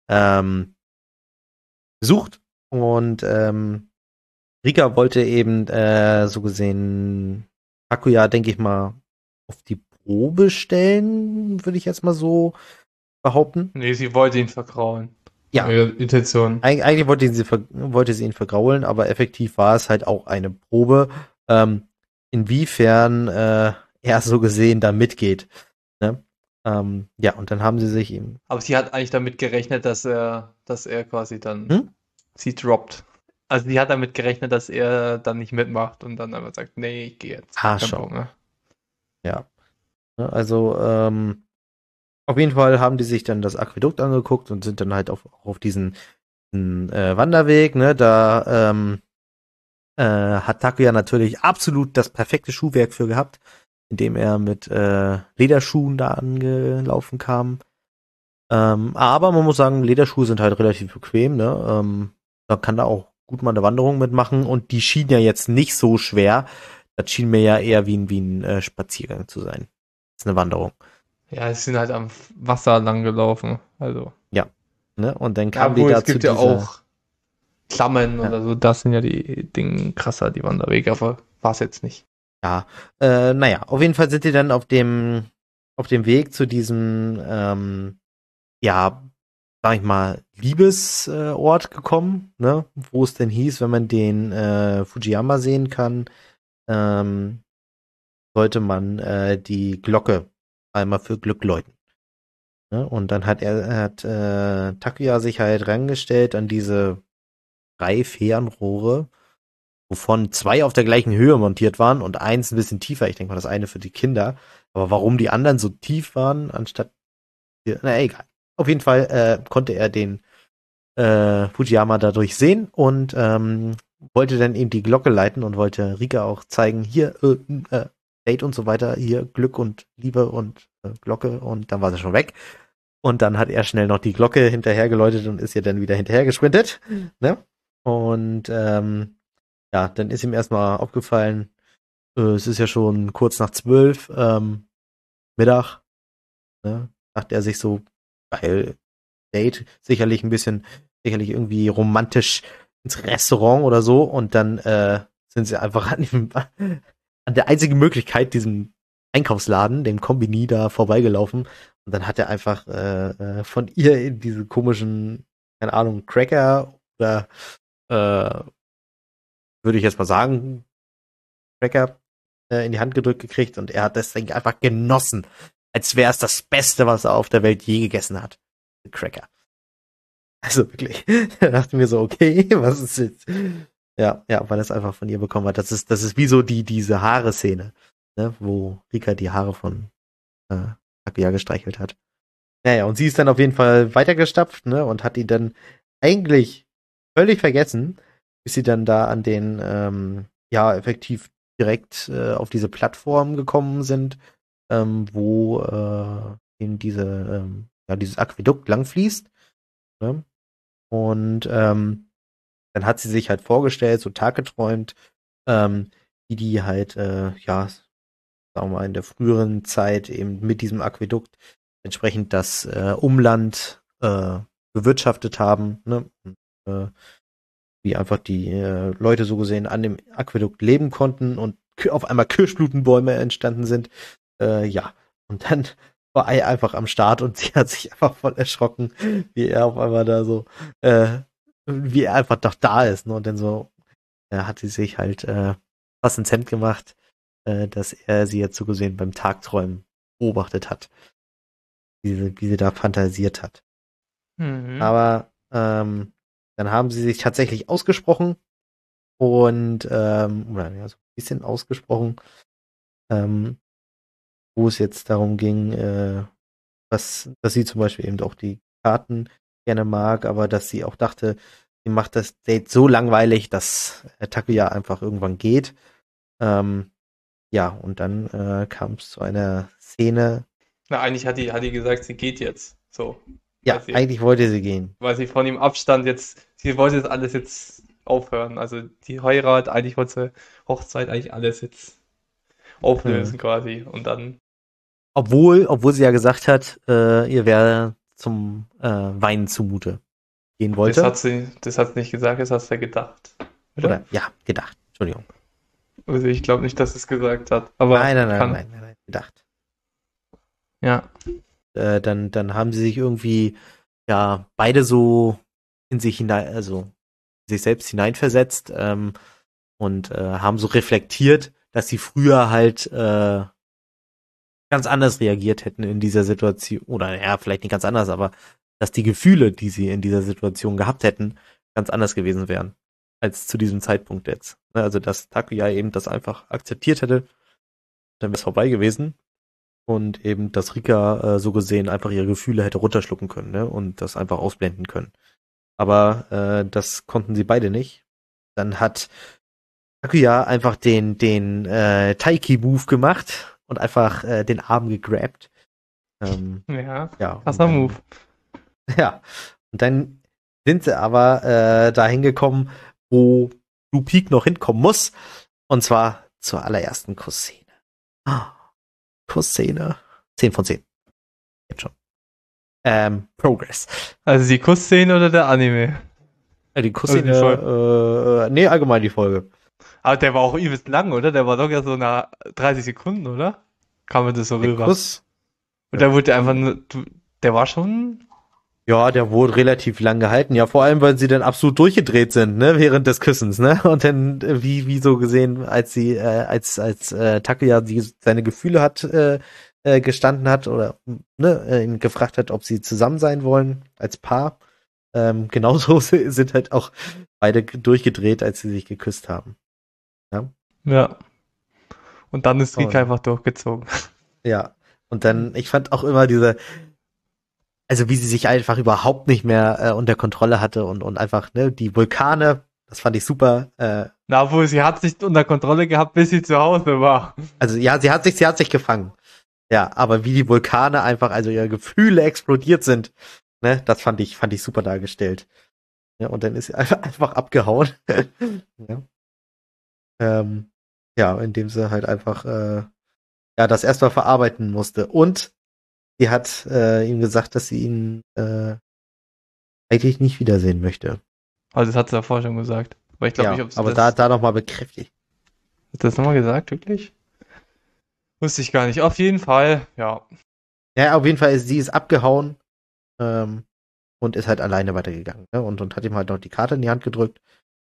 besucht. Und Rika wollte eben so gesehen Takuya, denke ich mal, auf die Probe stellen, würde ich jetzt mal so behaupten. Nee, sie wollte ihn vergraulen. Ja. Ihre Intention. Eigentlich wollte sie ihn vergraulen, aber effektiv war es halt auch eine Probe, inwiefern er so gesehen da mitgeht. Ne? Ja, und dann haben sie sich ihm. Aber sie hat eigentlich damit gerechnet, dass er quasi dann Hm? sie droppt. Also sie hat damit gerechnet, dass er dann nicht mitmacht und dann einfach sagt, nee, ich gehe jetzt. Ah, Kein schon. Bock mehr. Ja. Ne, also, auf jeden Fall haben die sich dann das Aquädukt angeguckt und sind dann halt auf diesen Wanderweg, ne, da hat Takuya natürlich absolut das perfekte Schuhwerk für gehabt, indem er mit Lederschuhen da angelaufen kam. Aber man muss sagen, Lederschuhe sind halt relativ bequem, ne? Da kann da auch gut mal eine Wanderung mitmachen, und die schienen ja jetzt nicht so schwer. Das schien mir ja eher wie ein Spaziergang zu sein. Das ist eine Wanderung. Ja, sie sind halt am Wasser lang gelaufen. Also. Ne? Und dann Ja, kamen die obwohl, da es gibt zu ja dieser, auch Klammern Ja. oder so. Das sind ja die Dinge krasser, die Wanderwege, aber war es jetzt nicht. Ja, naja, auf jeden Fall sind die dann auf dem Weg zu diesem, ja, sag ich mal, Liebesort gekommen, ne, wo es denn hieß, wenn man den Fujiyama sehen kann, sollte man die Glocke einmal für Glück läuten. Ne? Und dann hat Takuya sich halt rangestellt an diese 3 Fernrohre, wovon 2 auf der gleichen Höhe montiert waren und 1 ein bisschen tiefer. Ich denke mal, das eine für die Kinder. Aber warum die anderen so tief waren, anstatt hier, na egal. Auf jeden Fall konnte er den Fujiyama dadurch sehen und wollte dann eben die Glocke leiten und wollte Rika auch zeigen, hier, Date und so weiter, hier Glück und Liebe und Glocke, und dann war sie schon weg. Und dann hat er schnell noch die Glocke hinterher geläutet und ist ihr dann wieder hinterher gesprintet. Ne? Und ja, dann ist ihm erstmal aufgefallen, es ist ja schon kurz nach 12, Mittag, ne? Dachte er sich so, geil, Date, sicherlich irgendwie romantisch ins Restaurant oder so und dann sind sie einfach an der einzigen Möglichkeit, diesem Einkaufsladen, dem Kombini da vorbeigelaufen und dann hat er einfach von ihr in diese komischen, keine Ahnung, Cracker oder würde ich jetzt mal sagen, Cracker in die Hand gedrückt gekriegt und er hat das Ding einfach genossen, als wäre es das Beste, was er auf der Welt je gegessen hat. Cracker. Also wirklich. Da dachte ich mir so, okay, was ist jetzt? Ja, weil er es einfach von ihr bekommen hat. Das ist wie so diese Haare-Szene, ne, wo Rika die Haare von Takuya gestreichelt hat. Naja, und sie ist dann auf jeden Fall weitergestapft, ne, und hat ihn dann eigentlich völlig vergessen, bis sie dann da an den, effektiv direkt auf diese Plattform gekommen sind, wo in dieses Aquädukt langfließt, ne? Und dann hat sie sich halt vorgestellt, so taggeträumt, wie die halt, sagen wir mal, in der früheren Zeit eben mit diesem Aquädukt entsprechend das Umland bewirtschaftet haben, ne? Und, wie einfach die Leute so gesehen an dem Aquädukt leben konnten und auf einmal Kirschblumenbäume entstanden sind. Und dann war er einfach am Start und sie hat sich einfach voll erschrocken, wie er auf einmal da so, wie er einfach doch da ist. Ne? Und dann so hat sie sich halt fast ins Hemd gemacht, dass er sie jetzt so gesehen beim Tagträumen beobachtet hat, wie sie da fantasiert hat. Mhm. Aber dann haben sie sich tatsächlich ausgesprochen und oder ja, so ein bisschen ausgesprochen, wo es jetzt darum ging, dass sie zum Beispiel eben auch die Karten gerne mag, aber dass sie auch dachte, sie macht das Date so langweilig, dass Takuya einfach irgendwann geht. Ja, und dann kam es zu einer Szene. Na, eigentlich hat die gesagt, sie geht jetzt. So. Ja, Weil sie, eigentlich wollte sie gehen. weil sie von ihm Abstand jetzt, sie wollte jetzt alles jetzt aufhören. Also die Heirat, eigentlich wollte sie Hochzeit, eigentlich alles jetzt auflösen quasi. Und dann, Obwohl sie ja gesagt hat, ihr wäre zum Weinen zumute gehen wollte. das hat sie nicht gesagt, das hat sie gedacht. Oder ja, gedacht. Entschuldigung. Also ich glaube nicht, dass sie es gesagt hat. Aber Nein, gedacht. Ja. Dann haben sie sich irgendwie ja beide so in sich hinein, also sich selbst hineinversetzt und haben so reflektiert, dass sie früher halt ganz anders reagiert hätten in dieser Situation. Oder ja, vielleicht nicht ganz anders, aber dass die Gefühle, die sie in dieser Situation gehabt hätten, ganz anders gewesen wären als zu diesem Zeitpunkt jetzt. Also dass Takuya eben das einfach akzeptiert hätte, dann wäre es vorbei gewesen. Und eben, dass Rika so gesehen einfach ihre Gefühle hätte runterschlucken können, ne? Und das einfach ausblenden können. Aber das konnten sie beide nicht. Dann hat Takuya einfach den Taiki-Move gemacht und einfach den Arm gegrabt. Ja, krasser Move. Ja, und dann sind sie aber dahin gekommen, wo Blue Peak noch hinkommen muss. Und zwar zur allerersten Kussszene. Kussszene. 10 von 10. Jetzt schon. Progress. Also die Kussszene oder der Anime? Die Kussszene, nee, allgemein die Folge. Aber der war auch übelst lang, oder? Der war doch ja so nach 30 Sekunden, oder? Kam mir das so rüber. Kuss? Und der wurde einfach nur, der war schon... Ja, der wurde relativ lang gehalten. Ja, vor allem, weil sie dann absolut durchgedreht sind, ne, während des Küssens, ne? Und dann, wie so gesehen, als Takuya seine Gefühle hat, gestanden hat oder, ne, ihn gefragt hat, ob sie zusammen sein wollen, als Paar. Genauso sind halt auch beide durchgedreht, als sie sich geküsst haben. Ja. Und dann ist Rika einfach durchgezogen. Ja. Und dann, ich fand auch immer also wie sie sich einfach überhaupt nicht mehr unter Kontrolle hatte und einfach, ne, die Vulkane, das fand ich super. Obwohl, sie hat sich unter Kontrolle gehabt, bis sie zu Hause war. Also ja, sie hat sich gefangen. Ja, aber wie die Vulkane einfach, also ihre Gefühle explodiert sind, ne, das fand ich super dargestellt. Ja, und dann ist sie einfach abgehauen. Ja. Ja, indem sie halt einfach das erstmal verarbeiten musste. Und sie hat ihm gesagt, dass sie ihn eigentlich nicht wiedersehen möchte. Also das hat sie davor schon gesagt. Aber ich glaube Ja, nicht, ob sie aber das... da nochmal bekräftigt. Hat das nochmal gesagt, wirklich? Wusste ich gar nicht. Auf jeden Fall, ja. Ja, auf jeden Fall sie ist abgehauen und ist halt alleine weitergegangen. Ne? Und hat ihm halt noch die Karte in die Hand gedrückt.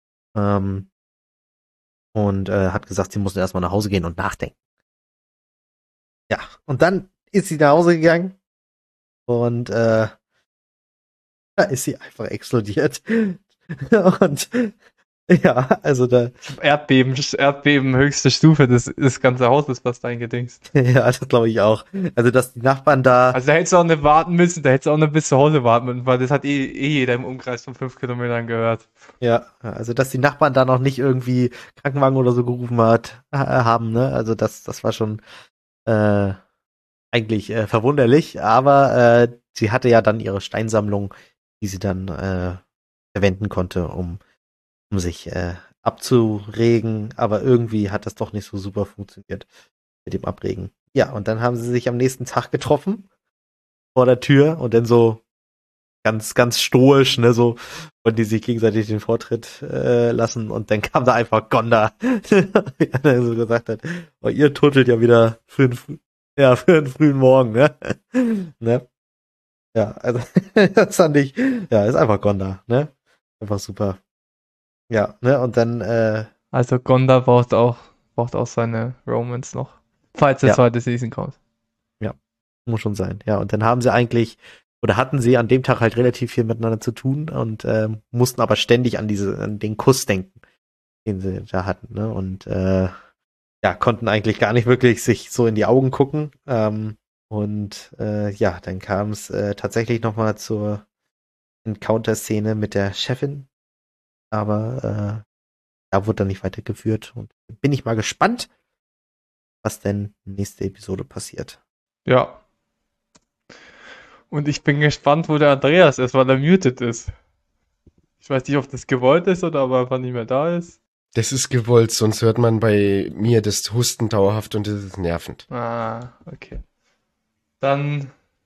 Und hat gesagt, sie muss erstmal nach Hause gehen und nachdenken. Ja, und dann ist sie nach Hause gegangen und da ist sie einfach explodiert. Und ja, also da, Erdbeben höchste Stufe, das ganze Haus ist fast eingedingst. ja, das glaube ich auch. Also, dass die Nachbarn da, Also da hättest du auch nicht warten müssen, da hättest du auch nicht bis zu Hause warten müssen, weil das hat eh jeder im Umkreis von 5 Kilometern gehört. ja, also, dass die Nachbarn da noch nicht irgendwie Krankenwagen oder so gerufen haben, ne? Also, das war schon eigentlich verwunderlich, aber sie hatte ja dann ihre Steinsammlung, die sie dann verwenden konnte, um sich abzuregen, aber irgendwie hat das doch nicht so super funktioniert mit dem Abregen. Ja, und dann haben sie sich am nächsten Tag getroffen vor der Tür und dann so ganz, ganz stoisch, ne, so, und die sich gegenseitig den Vortritt lassen und dann kam da einfach Gonda, der so gesagt hat, oh, ihr turtelt ja wieder für einen frühen Morgen, ne? Ne? Ja, also das fand ich, ja, ist einfach Gonda, ne? Einfach super. Ja, ne, und dann, Also Gonda braucht auch seine Romance noch. Falls der Ja. zweite Season kommt. muss schon sein. Ja, und dann haben sie eigentlich, oder hatten sie an dem Tag halt relativ viel miteinander zu tun und mussten aber ständig an den Kuss denken, den sie da hatten, ne? Und ja, konnten eigentlich gar nicht wirklich sich so in die Augen gucken. Und ja, dann kam es tatsächlich nochmal zur Encounter-Szene mit der Chefin. Aber da wurde dann nicht weitergeführt. Und bin ich mal gespannt, was denn nächste Episode passiert. Ja. Und ich bin gespannt, wo der Andreas ist, weil er muted ist. Ich weiß nicht, ob das gewollt ist oder ob er einfach nicht mehr da ist. Das ist gewollt, sonst hört man bei mir das Husten dauerhaft und das ist nervend. Ah, okay. Dann,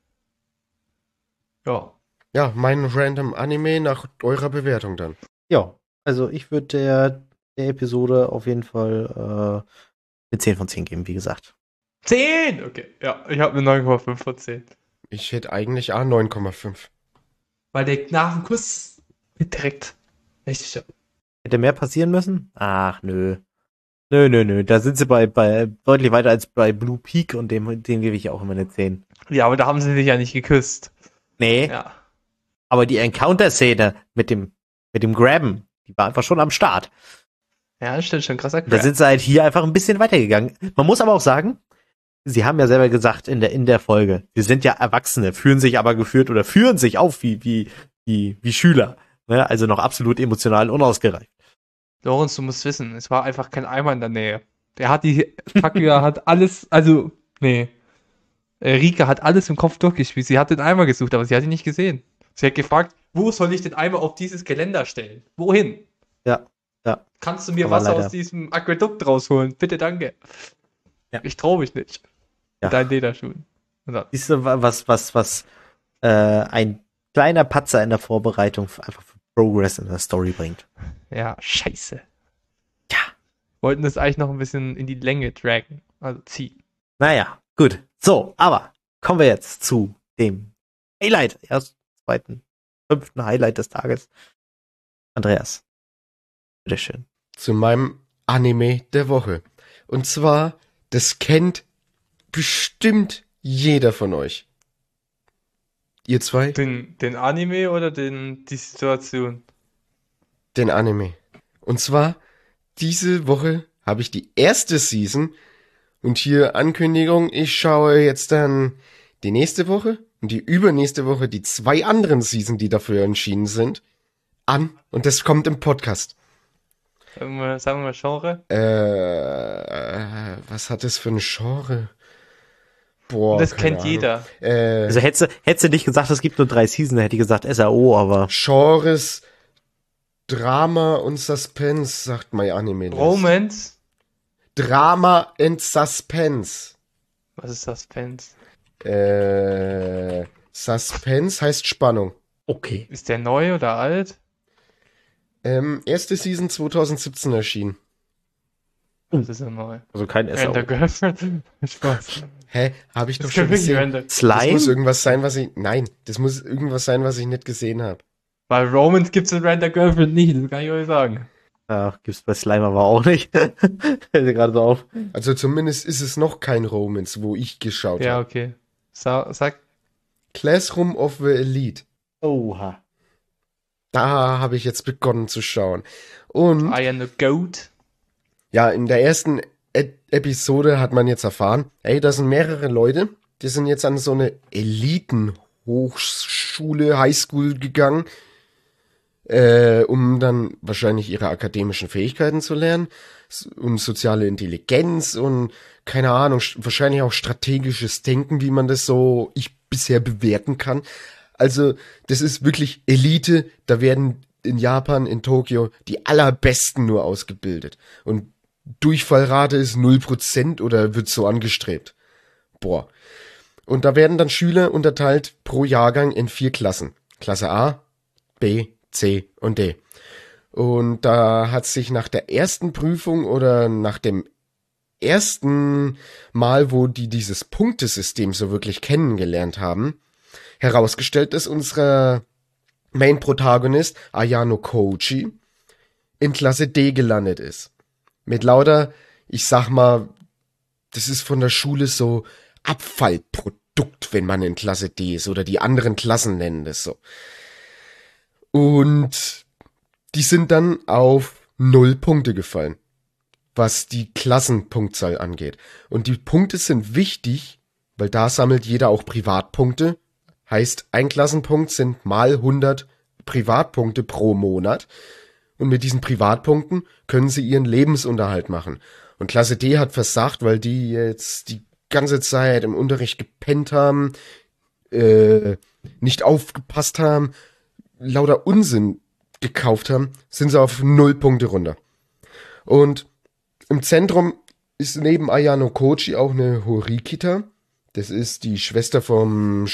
ja. Ja, mein random Anime nach eurer Bewertung dann. Ja, also ich würde der Episode auf jeden Fall eine 10 von 10 geben, wie gesagt. 10! Okay, ja, ich habe eine 9,5 von 10. Ich hätte eigentlich 9,5. Weil der nach dem Kuss wird direkt richtig. Ja. Hätte mehr passieren müssen? Ach, nö. Nö. Da sind sie bei deutlich weiter als bei Blue Peak und dem gebe ich auch immer eine 10. Ja, aber da haben sie sich ja nicht geküsst. Nee, Ja. aber die Encounter-Szene mit dem Grabben, die war einfach schon am Start. Ja, das stimmt schon, krasser Da Crap. sind sie halt hier einfach ein bisschen weitergegangen. Man muss aber auch sagen, sie haben ja selber gesagt in der Folge, wir sind ja Erwachsene, führen sich auf wie Schüler. Ne? Also noch absolut emotional unausgereift. Lorenz, du musst wissen, es war einfach kein Eimer in der Nähe. Der hat Fakuya hat alles, also, nee. Rika hat alles im Kopf durchgespielt. Sie hat den Eimer gesucht, aber sie hat ihn nicht gesehen. Sie hat gefragt, wo soll ich den Eimer auf dieses Geländer stellen? Wohin? Ja. Kannst du mir Aber Wasser leider. aus diesem Aquädukt rausholen? Bitte, danke. Ja. Ich traue mich nicht. Ja. Mit deinen Lederschuhen. Und dann, Siehst du, was ein kleiner Patzer in der Vorbereitung einfach für Progress in der Story bringt. ja, scheiße. Ja. Wollten das eigentlich noch ein bisschen in die Länge tracken. Also ziehen. Naja, gut. So, aber kommen wir jetzt zu dem Highlight, zweiten, 5. Highlight des Tages. Andreas, bitteschön. Zu meinem Anime der Woche. Und zwar, das kennt bestimmt jeder von euch. Ihr zwei? Den Anime oder die Situation? Den Anime. Und zwar, diese Woche habe ich die erste Season und hier Ankündigung, ich schaue jetzt dann die nächste Woche und die übernächste Woche die 2 anderen Season, die dafür entschieden sind, an und das kommt im Podcast. Sagen wir mal Genre. Was hat das für ein Genre? Boah, Und das keine kennt Ahnung. jeder. Also hättest du nicht gesagt, es gibt nur 3 Seasons, hätte ich gesagt SAO, aber Genres, Drama und Suspense, sagt mein Anime. Romance. Drama and Suspense. Was ist Suspense? Suspense heißt Spannung. Okay. Ist der neu oder alt? Erste Season 2017 erschienen. Das ist ja neu. Also kein Render SAO. Girlfriend? Spaß. Hä? Habe ich doch Das schon kann wirklich gesehen. Render. Das muss Slime? irgendwas sein, was ich... Nein, das muss irgendwas sein, was ich nicht gesehen habe. Bei Romans gibt es in Render Girlfriend nicht, das kann ich euch sagen. Ja, gibt's bei Slime aber auch nicht. Fällt mir gerade so auf. Also zumindest ist es noch kein Romance, wo ich geschaut Ja, habe. okay. Sag. Classroom of the Elite. Oha. Da habe ich jetzt begonnen zu schauen. Und I am the Goat. ja, in der ersten Episode hat man jetzt erfahren, ey, da sind mehrere Leute, die sind jetzt an so eine Eliten-Hochschule, Highschool gegangen, um dann wahrscheinlich ihre akademischen Fähigkeiten zu lernen und soziale Intelligenz und keine Ahnung, wahrscheinlich auch strategisches Denken, wie man das so ich bisher bewerten kann. Also, das ist wirklich Elite, da werden in Japan, in Tokio, die allerbesten nur ausgebildet. Und Durchfallrate ist 0% oder wird so angestrebt. Boah. Und da werden dann Schüler unterteilt pro Jahrgang in 4 Klassen. Klasse A, B, C und D. Und da hat sich nach der ersten Prüfung oder nach dem ersten Mal, wo die dieses Punktesystem so wirklich kennengelernt haben, herausgestellt, dass unser Main-Protagonist Ayano Koji in Klasse D gelandet ist. Mit lauter, ich sag mal, das ist von der Schule so Abfallprodukt, wenn man in Klasse D ist, oder die anderen Klassen nennen das so. Und die sind dann auf 0 Punkte gefallen, was die Klassenpunktzahl angeht. Und die Punkte sind wichtig, weil da sammelt jeder auch Privatpunkte. Heißt, ein Klassenpunkt sind mal 100 Privatpunkte pro Monat. Und mit diesen Privatpunkten können sie ihren Lebensunterhalt machen. Und Klasse D hat versagt, weil die jetzt die ganze Zeit im Unterricht gepennt haben, nicht aufgepasst haben, lauter Unsinn gekauft haben, sind sie auf 0 Punkte runter. Und im Zentrum ist neben Ayano Koji auch eine Horikita. Das ist die Schwester vom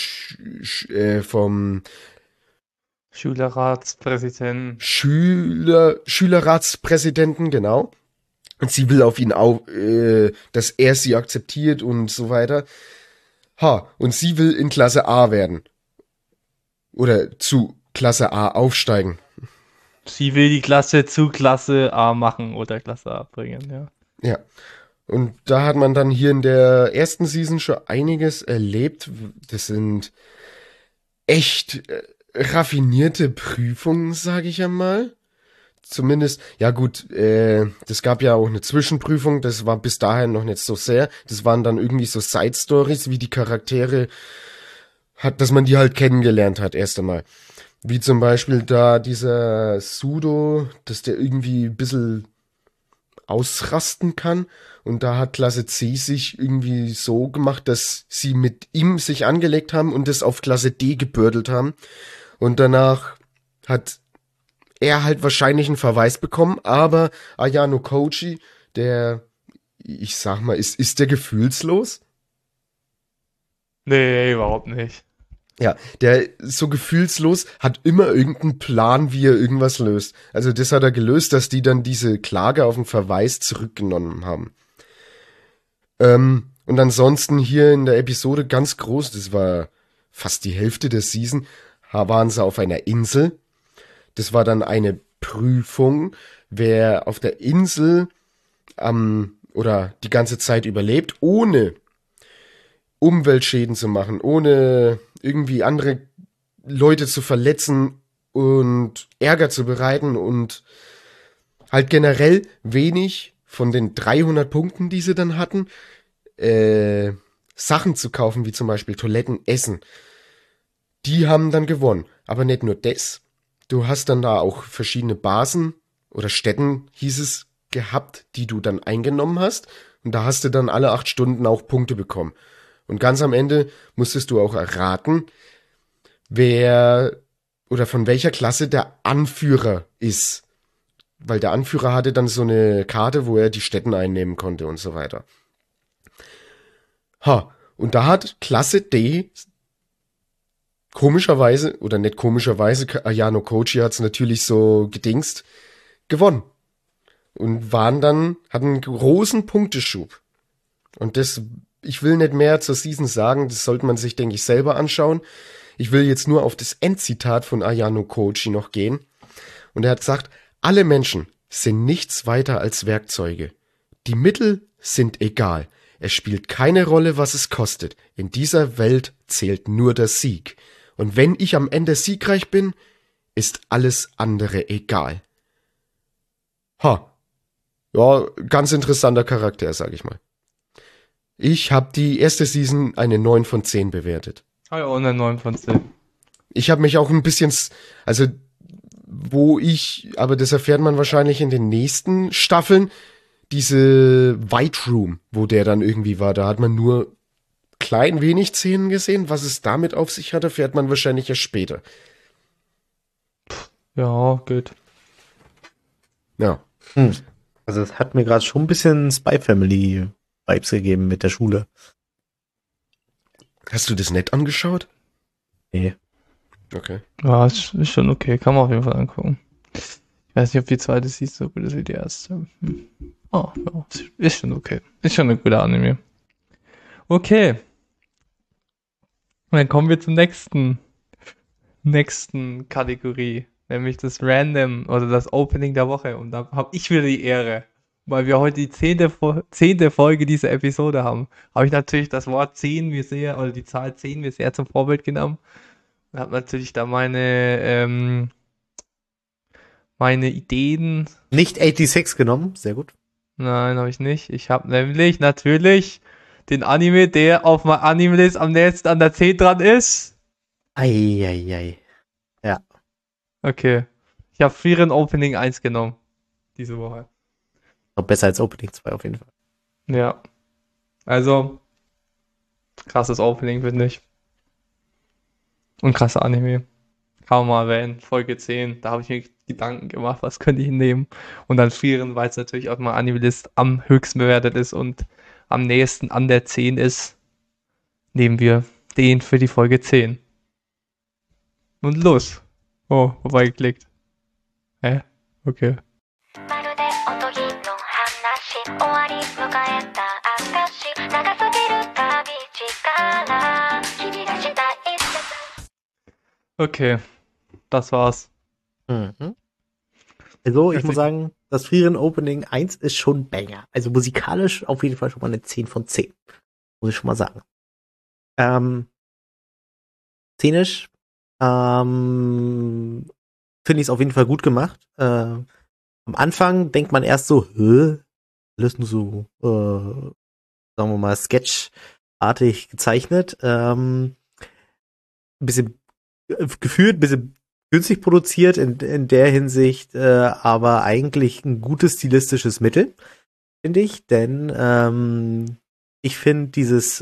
Schülerratspräsident. Schülerratspräsidenten, genau. Und sie will auf ihn auf, dass er sie akzeptiert und so weiter. Und sie will in Klasse A werden. Oder zu Klasse A aufsteigen. Sie will die Klasse zu Klasse A machen oder Klasse A bringen, ja. Ja. Und da hat man dann hier in der ersten Season schon einiges erlebt. Das sind echt raffinierte Prüfungen, sage ich einmal. Zumindest, ja gut, das gab ja auch eine Zwischenprüfung, das war bis dahin noch nicht so sehr. Das waren dann irgendwie so Side-Stories, wie die Charaktere dass man die halt kennengelernt hat, erst einmal. Wie zum Beispiel da dieser Sudo, dass der irgendwie ein bisschen ausrasten kann. Und da hat Klasse C sich irgendwie so gemacht, dass sie mit ihm sich angelegt haben und das auf Klasse D gebürdelt haben. Und danach hat er halt wahrscheinlich einen Verweis bekommen, aber Ayano Koji, der, ich sag mal, ist der gefühlslos? Nee, überhaupt nicht. Ja, der ist so gefühlslos, hat immer irgendeinen Plan, wie er irgendwas löst. Also das hat er gelöst, dass die dann diese Klage auf den Verweis zurückgenommen haben. Und ansonsten hier in der Episode ganz groß, das war fast die Hälfte der Season, waren sie auf einer Insel. Das war dann eine Prüfung, wer auf der Insel oder die ganze Zeit überlebt, ohne Umweltschäden zu machen, ohne irgendwie andere Leute zu verletzen und Ärger zu bereiten und halt generell wenig von den 300 Punkten, die sie dann hatten, Sachen zu kaufen, wie zum Beispiel Toiletten, Essen. Die haben dann gewonnen. Aber nicht nur das. Du hast dann da auch verschiedene Basen oder Städten, hieß es, gehabt, die du dann eingenommen hast. Und da hast du dann alle 8 Stunden auch Punkte bekommen. Und ganz am Ende musstest du auch erraten, wer oder von welcher Klasse der Anführer ist. weil der Anführer hatte dann so eine Karte, wo er die Städten einnehmen konnte und so weiter. Und da hat Klasse D komischerweise, oder nicht komischerweise, Ayano Koji hat's natürlich so gedingst, gewonnen. Und hatten einen großen Punkteschub. Und ich will nicht mehr zur Season sagen, das sollte man sich, denke ich, selber anschauen. Ich will jetzt nur auf das Endzitat von Ayano Koji noch gehen. Und er hat gesagt, alle Menschen sind nichts weiter als Werkzeuge. Die Mittel sind egal. Es spielt keine Rolle, was es kostet. In dieser Welt zählt nur der Sieg. Und wenn ich am Ende siegreich bin, ist alles andere egal. Ja, ganz interessanter Charakter, sag ich mal. Ich habe die erste Season eine 9 von 10 bewertet. Ah ja, und eine 9 von 10. Ich habe mich auch ein bisschen, also aber das erfährt man wahrscheinlich in den nächsten Staffeln, diese White Room, wo der dann irgendwie war, da hat man nur klein wenig Szenen gesehen. Was es damit auf sich hat, erfährt man wahrscheinlich erst später. Ja, gut. Ja. Also es hat mir gerade schon ein bisschen Spy Family Vibes gegeben mit der Schule. Hast du das nett angeschaut? Nee. Okay. Ja, ist schon okay. Kann man auf jeden Fall angucken. Ich weiß nicht, ob die zweite siehst, so gut ist wie die erste. Ja, ist schon okay. Ist schon eine gute Anime. Okay. Und dann kommen wir zur nächsten Kategorie, nämlich das Random oder das Opening der Woche. Und da habe ich wieder die Ehre, weil wir heute die 10. Folge dieser Episode haben. Habe ich natürlich das Wort 10 mir sehr, oder die Zahl 10 mir sehr zum Vorbild genommen. Und habe natürlich da meine Ideen. Nicht 86 genommen, sehr gut. Nein, habe ich nicht. Ich habe nämlich natürlich den Anime, der auf meinem Anime-List am nächsten an der 10 dran ist. Eieiei. Ja. Okay. Ich habe Frieren Opening 1 genommen. Diese Woche. Noch besser als Opening 2 auf jeden Fall. Ja. Also, krasses Opening, finde ich. Und krasser Anime. Kann man mal erwähnen. Folge 10. Da habe ich mir Gedanken gemacht, was könnte ich nehmen. Und dann Frieren, weil es natürlich auf meiner Anime-List am höchsten bewertet ist und am nächsten an der 10 ist, nehmen wir den für die Folge 10. Und los. Oh, vorbeigeklickt. Hä? Okay. まるでおとぎの話終わり迎えた証長すぎる旅路から君がしたい Okay. Das war's. Mhm. Also, ich muss sagen, das Frieren Opening 1 ist schon Banger. Also musikalisch auf jeden Fall schon mal eine 10 von 10. Muss ich schon mal sagen. Szenisch finde ich es auf jeden Fall gut gemacht. Am Anfang denkt man erst so, alles nur so, sagen wir mal, sketchartig gezeichnet. Ein bisschen gefühlt, ein bisschen günstig produziert in der Hinsicht, aber eigentlich ein gutes stilistisches Mittel, finde ich, denn ich finde dieses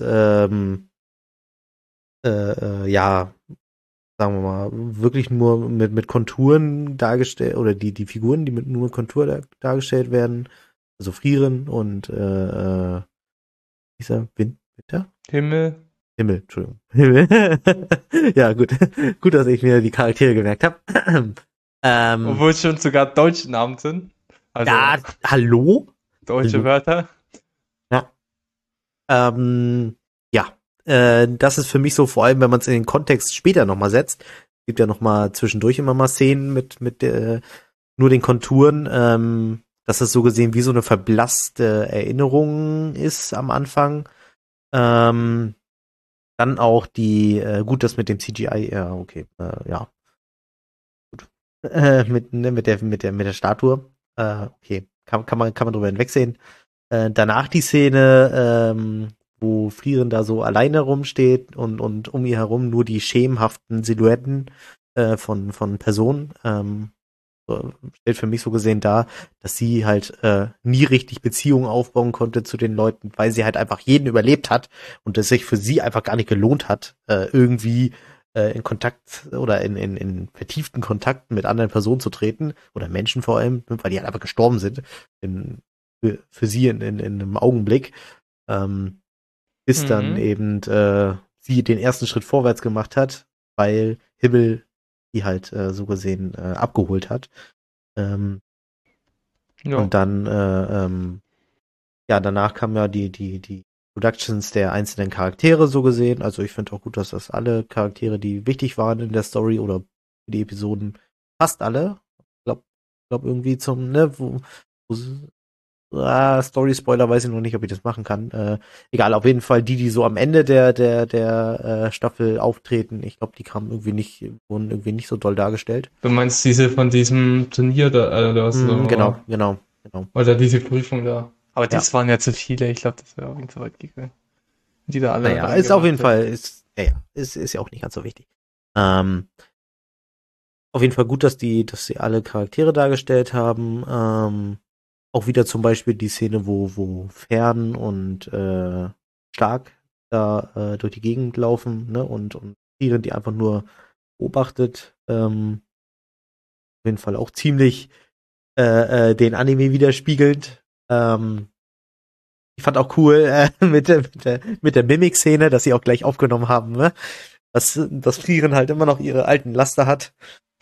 ja, sagen wir mal, wirklich nur mit Konturen dargestellt, oder die Figuren, die nur mit Kontur dargestellt werden, also Frieren und dieser Winter? Himmel. Entschuldigung. Himmel. Ja, gut. Gut, dass ich mir die Charaktere gemerkt habe. Obwohl es schon sogar deutsche Namen sind. Also Ja, hallo? deutsche Also- Wörter. Ja. Das ist für mich so, vor allem, wenn man es in den Kontext später nochmal setzt. Es gibt ja nochmal zwischendurch immer mal Szenen mit nur den Konturen, dass das so gesehen wie so eine verblasste Erinnerung ist am Anfang. Dann auch gut, das mit dem CGI, ja, okay, ja. Gut. Mit der Statue. Okay, kann man drüber hinwegsehen. Danach die Szene, wo Frieren da so alleine rumsteht und um ihr herum nur die schemenhaften Silhouetten von Personen, stellt für mich so gesehen dar, dass sie halt nie richtig Beziehungen aufbauen konnte zu den Leuten, weil sie halt einfach jeden überlebt hat und es sich für sie einfach gar nicht gelohnt hat, irgendwie in Kontakt oder in vertieften Kontakt mit anderen Personen zu treten, oder Menschen vor allem, weil die halt einfach gestorben sind, für sie in einem Augenblick, bis dann eben sie den ersten Schritt vorwärts gemacht hat, weil Himmel die halt so gesehen abgeholt hat. Ja. Und dann, danach kamen ja die Productions der einzelnen Charaktere so gesehen. Also ich finde auch gut, dass das alle Charaktere, die wichtig waren in der Story oder für die Episoden, fast alle, glaub irgendwie zum, ne, Story-Spoiler weiß ich noch nicht, ob ich das machen kann. Egal, auf jeden Fall die so am Ende der Staffel auftreten, ich glaube, wurden irgendwie nicht so doll dargestellt. Du meinst diese von diesem Turnier da, oder was? Genau. Oder diese Prüfung da. Aber Ja. das waren ja zu viele, ich glaube, das wäre auf jeden Fall weit gegangen. Die da alle Naja, reingemacht ist auf jeden hätten. Fall, ist ja auch nicht ganz so wichtig. Auf jeden Fall gut, dass sie alle Charaktere dargestellt haben. Auch wieder zum Beispiel die Szene, wo Fern und Stark da durch die Gegend laufen, ne, und Frieren, die einfach nur beobachtet. Auf jeden Fall auch ziemlich den Anime widerspiegelnd. Ich fand auch cool mit der Mimik-Szene, dass sie auch gleich aufgenommen haben, ne? Dass Frieren halt immer noch ihre alten Laster hat.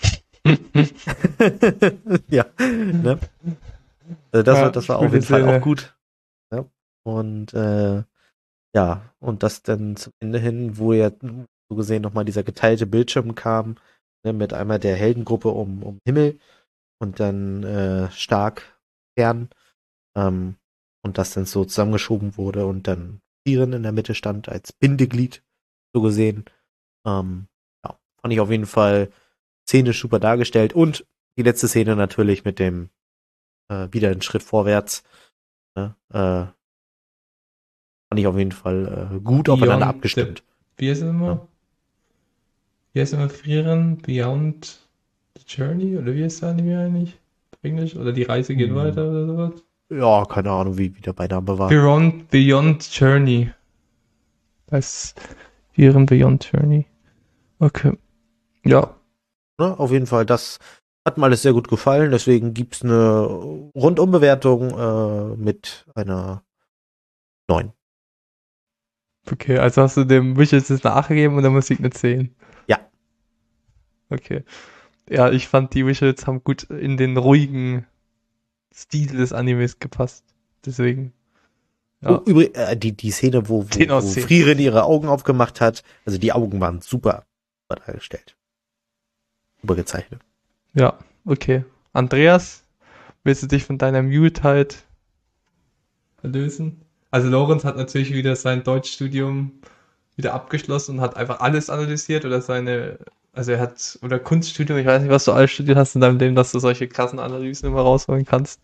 Ja, ne? Also das war auf jeden Fall auch gut. Ja. Und und das dann zum Ende hin, wo ja so gesehen nochmal dieser geteilte Bildschirm kam, ne, mit einmal der Heldengruppe um Himmel und dann Stark Fern, und das dann so zusammengeschoben wurde und dann Frieren in der Mitte stand als Bindeglied, so gesehen. Fand ich auf jeden Fall szenisch super dargestellt, und die letzte Szene natürlich mit dem wieder einen Schritt vorwärts, ne? Fand ich auf jeden Fall gut aufeinander abgestimmt. Wie heißt es immer? Ja. Wie heißt immer Frieren? Beyond the Journey? Oder wie heißt der Anime eigentlich? Auf Englisch? Oder die Reise geht weiter oder sowas? Ja, keine Ahnung, wie der Beiname war. Beyond Journey. Das Frieren Beyond Journey. Okay. Ja. Ne, auf jeden Fall, das hat mir alles sehr gut gefallen, deswegen gibt's eine Rundumbewertung mit einer 9. Okay, also hast du dem Visuals eine 8 gegeben und der Musik eine 10? Ja. Okay. Ja, ich fand, die Visuals haben gut in den ruhigen Stil des Animes gepasst. Deswegen. Ja. Die Szene, wo 10 aus 10. Frieren ihre Augen aufgemacht hat, also die Augen waren super dargestellt. Super gezeichnet. Ja, okay. Andreas, willst du dich von deiner Mute-Halt erlösen? Also Lorenz hat natürlich wieder sein Deutschstudium wieder abgeschlossen und hat einfach alles analysiert oder oder Kunststudium, ich weiß nicht, was du alles studiert hast in deinem Leben, dass du solche krassen Analysen immer rausholen kannst.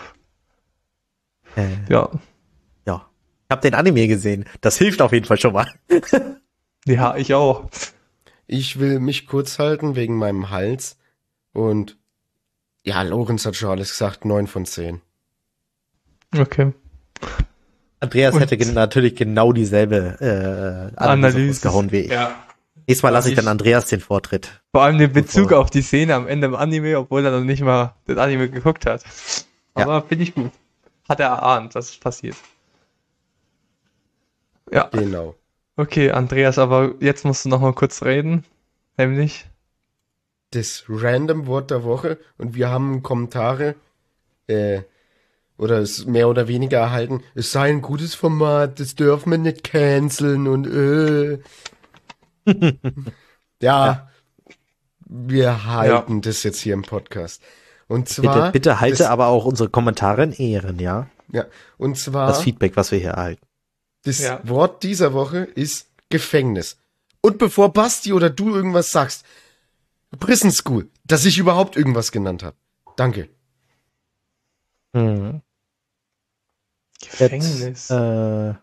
Ja. Ja. Ich habe den Anime gesehen. Das hilft auf jeden Fall schon mal. Ja, ich auch. Ich will mich kurz halten wegen meinem Hals. Und ja, Lorenz hat schon alles gesagt, 9 von 10. Okay. Andreas hätte natürlich genau dieselbe Analyse rausgehauen wie ich. Ja. Nächstes Mal lasse ich dann Andreas den Vortritt. Vor allem den Bezug auf die Szene am Ende im Anime, obwohl er noch nicht mal das Anime geguckt hat. Aber finde ich gut. Hat er erahnt, dass es passiert. Ja. Genau. Okay, Andreas, aber jetzt musst du noch mal kurz reden. Nämlich? Das Random Wort der Woche, und wir haben Kommentare oder es mehr oder weniger erhalten, es sei ein gutes Format, das dürfen wir nicht canceln und ja, wir halten das jetzt hier im Podcast. Und zwar bitte halte aber auch unsere Kommentare in Ehren, ja? Ja, und zwar das Feedback, was wir hier erhalten. Das Wort dieser Woche ist Gefängnis. Und bevor Basti oder du irgendwas sagst, Prison School, dass ich überhaupt irgendwas genannt habe. Danke. Gefängnis. Ja,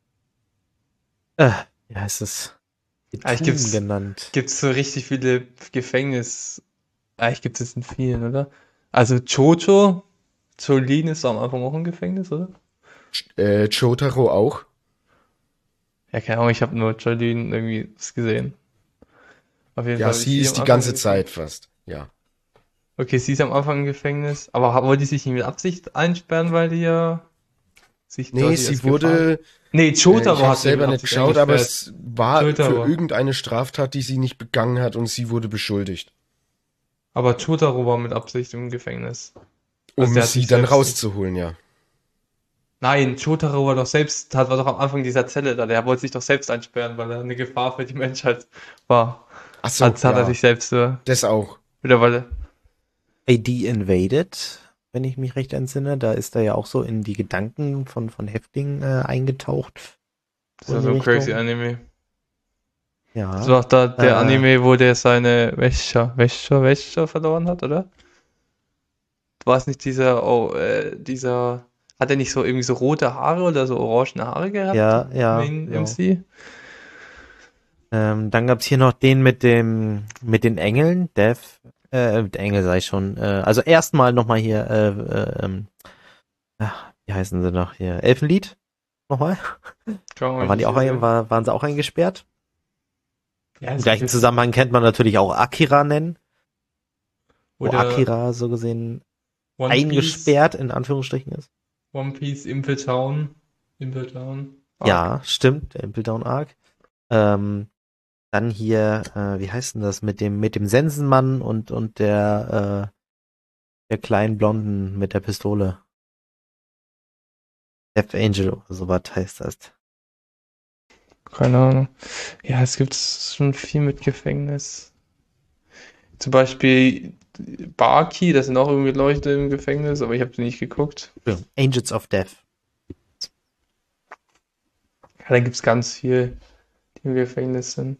ist es genannt. Gibt's so richtig viele Gefängnis. Eigentlich gibt es in vielen, oder? Also Jolene ist am Anfang auch ein Gefängnis, oder? Jotaro auch. Ja, keine Ahnung, ich habe nur Jolene irgendwie gesehen. Auf jeden Ja, Fall sie am ist die Anfang ganze im Zeit fast. Ja. Okay, sie ist am Anfang im Gefängnis. Aber wollte die sich nicht mit Absicht einsperren, weil die ja sich Nee, quasi sie als wurde, Nee, ich Jotaro habe hat sie selber mit nicht Absicht geschaut, aber eingesperrt. es war für Jotaro. irgendeine Straftat, die sie nicht begangen hat und sie wurde beschuldigt, Aber Jotaro war mit Absicht im Gefängnis. Also um der hat sie sich dann selbst- rauszuholen, ja. Nein, Jotaro war doch am Anfang dieser Zelle da. Der wollte sich doch selbst einsperren, weil er eine Gefahr für die Menschheit war. Ach so, Hat er ja, sich selbst das auch. mittlerweile. AD Invaded, wenn ich mich recht entsinne, da ist er ja auch so in die Gedanken von Häftlingen eingetaucht. Das ist ja In so die ein crazy Richtung. Anime. Ja. Das war doch der Äh. Anime, wo der seine Wäscher verloren hat, oder? War es nicht dieser, hat er nicht so irgendwie so rote Haare oder so orangene Haare gehabt? Ja, ja, Main genau. MC? Dann gab's hier noch den mit den Engeln, Death, mit Engel sei schon, also erstmal nochmal hier, wie heißen sie noch hier, Elfenlied, nochmal, da waren sie auch eingesperrt. Ja, Im gleichen Zusammenhang kennt man natürlich auch Akira nennen, wo oder Akira so gesehen One eingesperrt, in Anführungsstrichen ist. One Piece, Impel Town. Ja, stimmt, der Impel Down Arc. Dann hier, wie heißt denn das, mit dem Sensenmann und der kleinen Blonden mit der Pistole. Death Angel oder sowas heißt das. Keine Ahnung. Ja, es gibt schon viel mit Gefängnis. Zum Beispiel Baki, das sind auch irgendwie Leute im Gefängnis, aber ich habe sie nicht geguckt. Ja, Angels of Death. Ja, da gibt es ganz viel, die im Gefängnis sind.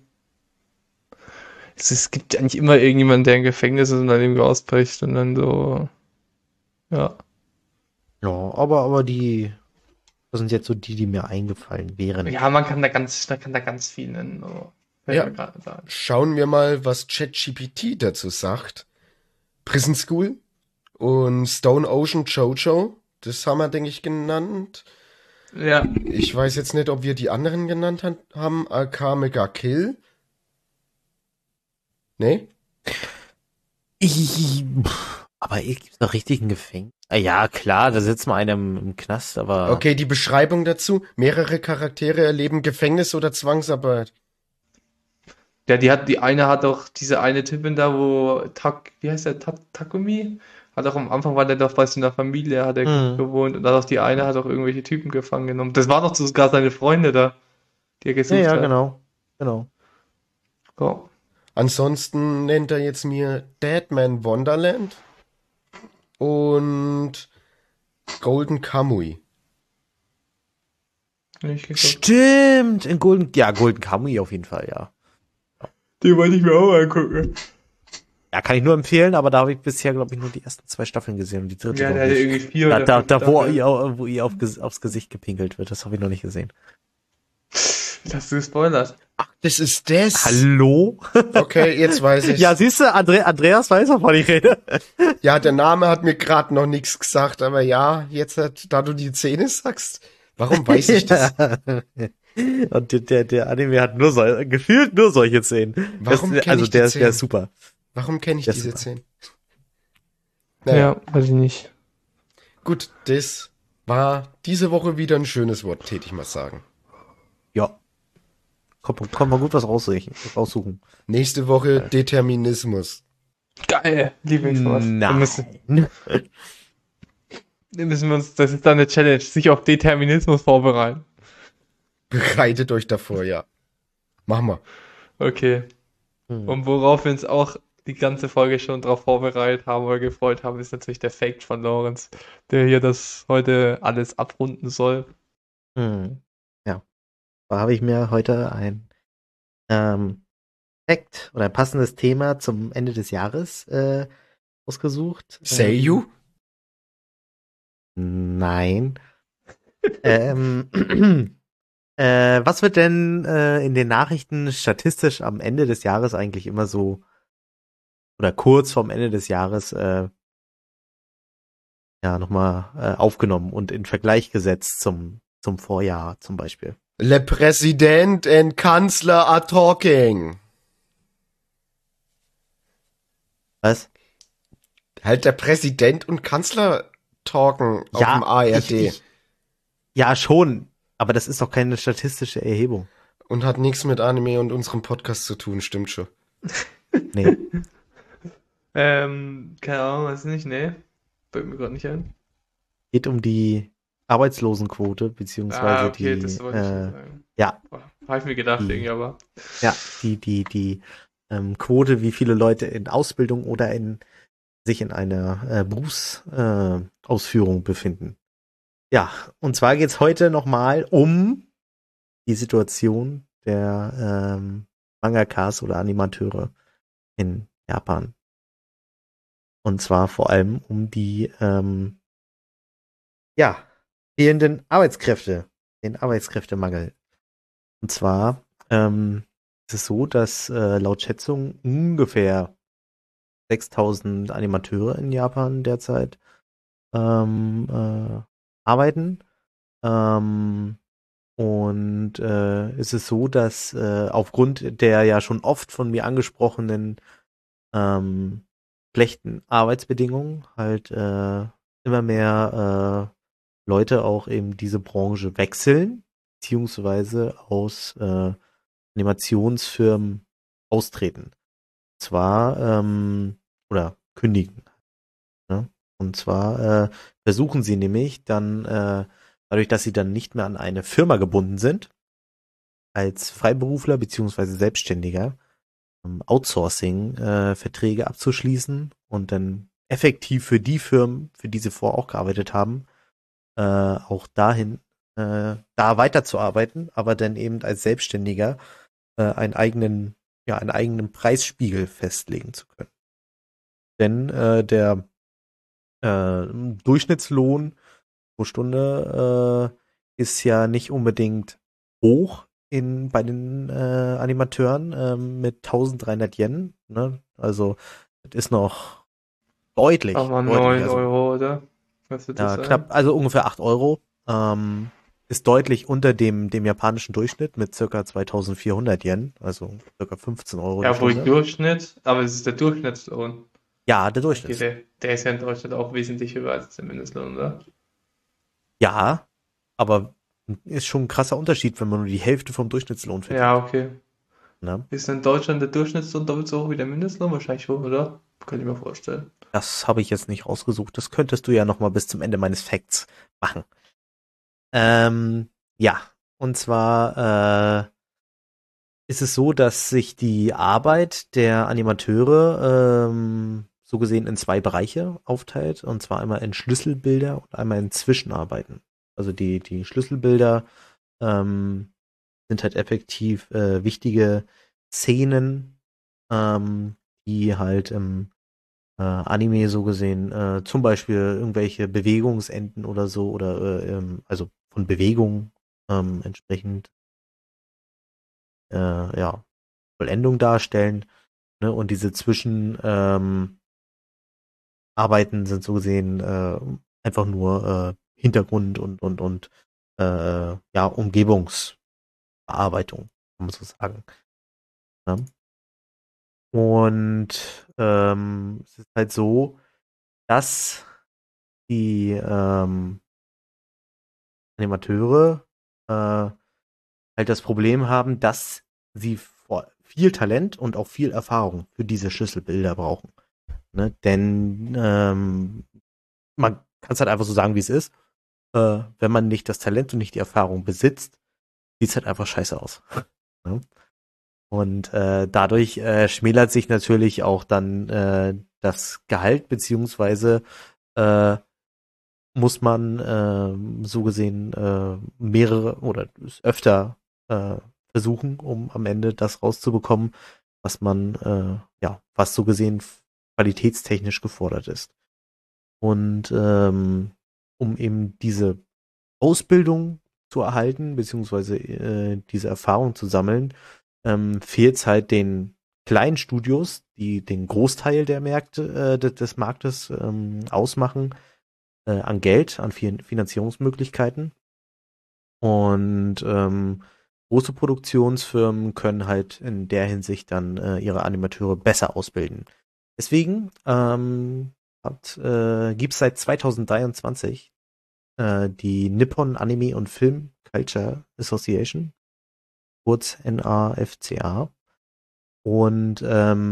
Es gibt eigentlich immer irgendjemanden, der im Gefängnis ist und dann irgendwie ausbricht und dann so. Ja. Ja, aber das sind jetzt so die mir eingefallen wären. Ja, man kann da ganz viel nennen. So. Fällt Ja. mir gerade da. Schauen wir mal, was ChatGPT dazu sagt. Prison School und Stone Ocean Jojo, das haben wir, denke ich, genannt. Ja. Ich weiß jetzt nicht, ob wir die anderen genannt haben. AK Mega Kill. Nee? Aber gibt's noch richtig ein Gefängnis? Ja, klar, da sitzt mal einer im Knast, aber Okay, die Beschreibung dazu. Mehrere Charaktere erleben Gefängnis oder Zwangsarbeit. Ja, die eine hat doch, diese eine Typin da, wie heißt der, Takumi? Hat auch am Anfang war der doch bei so einer Familie, hat er gewohnt und dann auch die eine hat auch irgendwelche Typen gefangen genommen. Das waren doch sogar seine Freunde da, die er gesucht ja, hat. genau. Ja. Ansonsten nennt er jetzt mir Deadman Wonderland und Golden Kamui. Nicht geguckt. Stimmt, Golden Kamuy auf jeden Fall, ja. Den wollte ich mir auch angucken. Ja, kann ich nur empfehlen, aber da habe ich bisher, glaube ich, nur die ersten 2 Staffeln gesehen und die dritte Ja, noch der hatte nicht. irgendwie 4 oder Da, 5 wo Staffeln. ihr aufs Gesicht gepinkelt wird, das habe ich noch nicht gesehen. Das hast du gespoilert. Das ist das. Hallo? Okay, jetzt weiß ich. Ja, siehst du, Andreas weiß, wovon ich rede. Ja, der Name hat mir gerade noch nichts gesagt, aber ja, jetzt, da du die Szene sagst, warum weiß ich das? Und der Anime hat gefühlt nur solche Szenen. Warum kenn also ich die der Szenen? ist super. Warum kenne ich Das diese ist- Szene? Ja, weiß ich nicht. Gut, das war diese Woche wieder ein schönes Wort, täte ich mal sagen. Ja. Kommt mal gut was raussuchen. Nächste Woche Determinismus. Geil, Lieblingswort. Nein. Da müssen wir uns, das ist dann eine Challenge, sich auf Determinismus vorbereiten. Bereitet euch davor, ja. Machen wir. Okay. Und worauf wir uns auch die ganze Folge schon drauf vorbereitet haben oder gefreut haben, ist natürlich der Fact von Lorenz, der hier das heute alles abrunden soll. Ja. Da habe ich mir heute ein Fact oder ein passendes Thema zum Ende des Jahres ausgesucht. Seiyu? Nein. Was wird denn in den Nachrichten statistisch am Ende des Jahres eigentlich immer so oder kurz vorm Ende des Jahres nochmal aufgenommen und in Vergleich gesetzt zum Vorjahr zum Beispiel? Le Präsident and Kanzler are talking. Was? Halt der Präsident und Kanzler talken auf Ja, dem ARD Ja, schon. Aber das ist doch keine statistische Erhebung. und hat nichts mit Anime und unserem Podcast zu tun, stimmt schon. Nee. Keine Ahnung, weiß nicht, nee. Fällt mir gerade nicht ein. Geht um die Arbeitslosenquote, beziehungsweise Okay, die, das wollte ich schon sagen. ja, Habe ich mir gedacht, Die- irgendwie, aber. die Quote, wie viele Leute in Ausbildung oder sich in einer Berufsausführung befinden. Ja, und zwar geht's heute nochmal um die Situation der Mangakas oder Animateure in Japan. Und zwar vor allem um die fehlenden Arbeitskräfte, den Arbeitskräftemangel. Und zwar ist es so, dass laut Schätzung ungefähr 6000 Animateure in Japan derzeit arbeiten. Und ist es so, dass aufgrund der ja schon oft von mir angesprochenen schlechten Arbeitsbedingungen halt immer mehr Leute auch eben diese Branche wechseln, beziehungsweise aus Animationsfirmen austreten. Zwar oder kündigen. Ne? Und zwar versuchen sie nämlich dann, dadurch, dass sie dann nicht mehr an eine Firma gebunden sind, als Freiberufler beziehungsweise Selbstständiger, Outsourcing-Verträge abzuschließen und dann effektiv für die Firmen, für die sie vorher auch gearbeitet haben, auch da weiterzuarbeiten, aber dann eben als Selbstständiger einen eigenen Preisspiegel festlegen zu können. Denn der Durchschnittslohn pro Stunde ist ja nicht unbedingt hoch bei den Animateuren mit 1300 Yen. Ne? Also das ist noch deutlich, Aber deutlich. 9 Also, Euro, oder? Was wird das ja, sein? knapp, also ungefähr 8 Euro. Ist deutlich unter dem japanischen Durchschnitt mit circa 2400 Yen, also circa 15 Euro die Ja, wohl Stunde. Durchschnitt, aber es ist der Durchschnittslohn. Ja, der Okay, Durchschnitt. der ist ja in Deutschland auch wesentlich höher als der Mindestlohn, oder? Ja, aber ist schon ein krasser Unterschied, wenn man nur die Hälfte vom Durchschnittslohn verdient. Ja, okay. Ne? Ist in Deutschland der Durchschnittslohn doppelt so hoch wie der Mindestlohn? Wahrscheinlich schon, oder? Könnte ich mir vorstellen. Das habe ich jetzt nicht rausgesucht. Das könntest du ja noch mal bis zum Ende meines Facts machen. Ja, und zwar ist es so, dass sich die Arbeit der Animateure so gesehen in zwei Bereiche aufteilt. Und zwar einmal in Schlüsselbilder und einmal in Zwischenarbeiten. Also die Schlüsselbilder sind halt effektiv wichtige Szenen, die halt im Anime so gesehen, zum Beispiel irgendwelche Bewegungsenden oder so, oder also von Bewegung entsprechend Vollendung darstellen. Ne? Und diese Arbeiten sind so gesehen einfach nur Hintergrund und Umgebungsbearbeitung, kann man so sagen. Ne? Und es ist halt so, dass die Animateure halt das Problem haben, dass sie viel Talent und auch viel Erfahrung für diese Schlüsselbilder brauchen. Ne? Denn man kann es halt einfach so sagen, wie es ist. Wenn man nicht das Talent und nicht die Erfahrung besitzt, sieht es halt einfach scheiße aus. Ne? Und dadurch schmälert sich natürlich auch dann das Gehalt, beziehungsweise muss man so gesehen mehrere oder öfter versuchen, um am Ende das rauszubekommen, was man was so gesehen qualitätstechnisch gefordert ist. Und um eben diese Ausbildung zu erhalten, beziehungsweise diese Erfahrung zu sammeln, fehlt es halt den kleinen Studios, die den Großteil der Märkte des Marktes ausmachen, an Geld, an Finanzierungsmöglichkeiten. Und große Produktionsfirmen können halt in der Hinsicht dann ihre Animateure besser ausbilden. Deswegen gibt es seit 2023 die Nippon Anime und Film Culture Association, kurz NAFCA. Und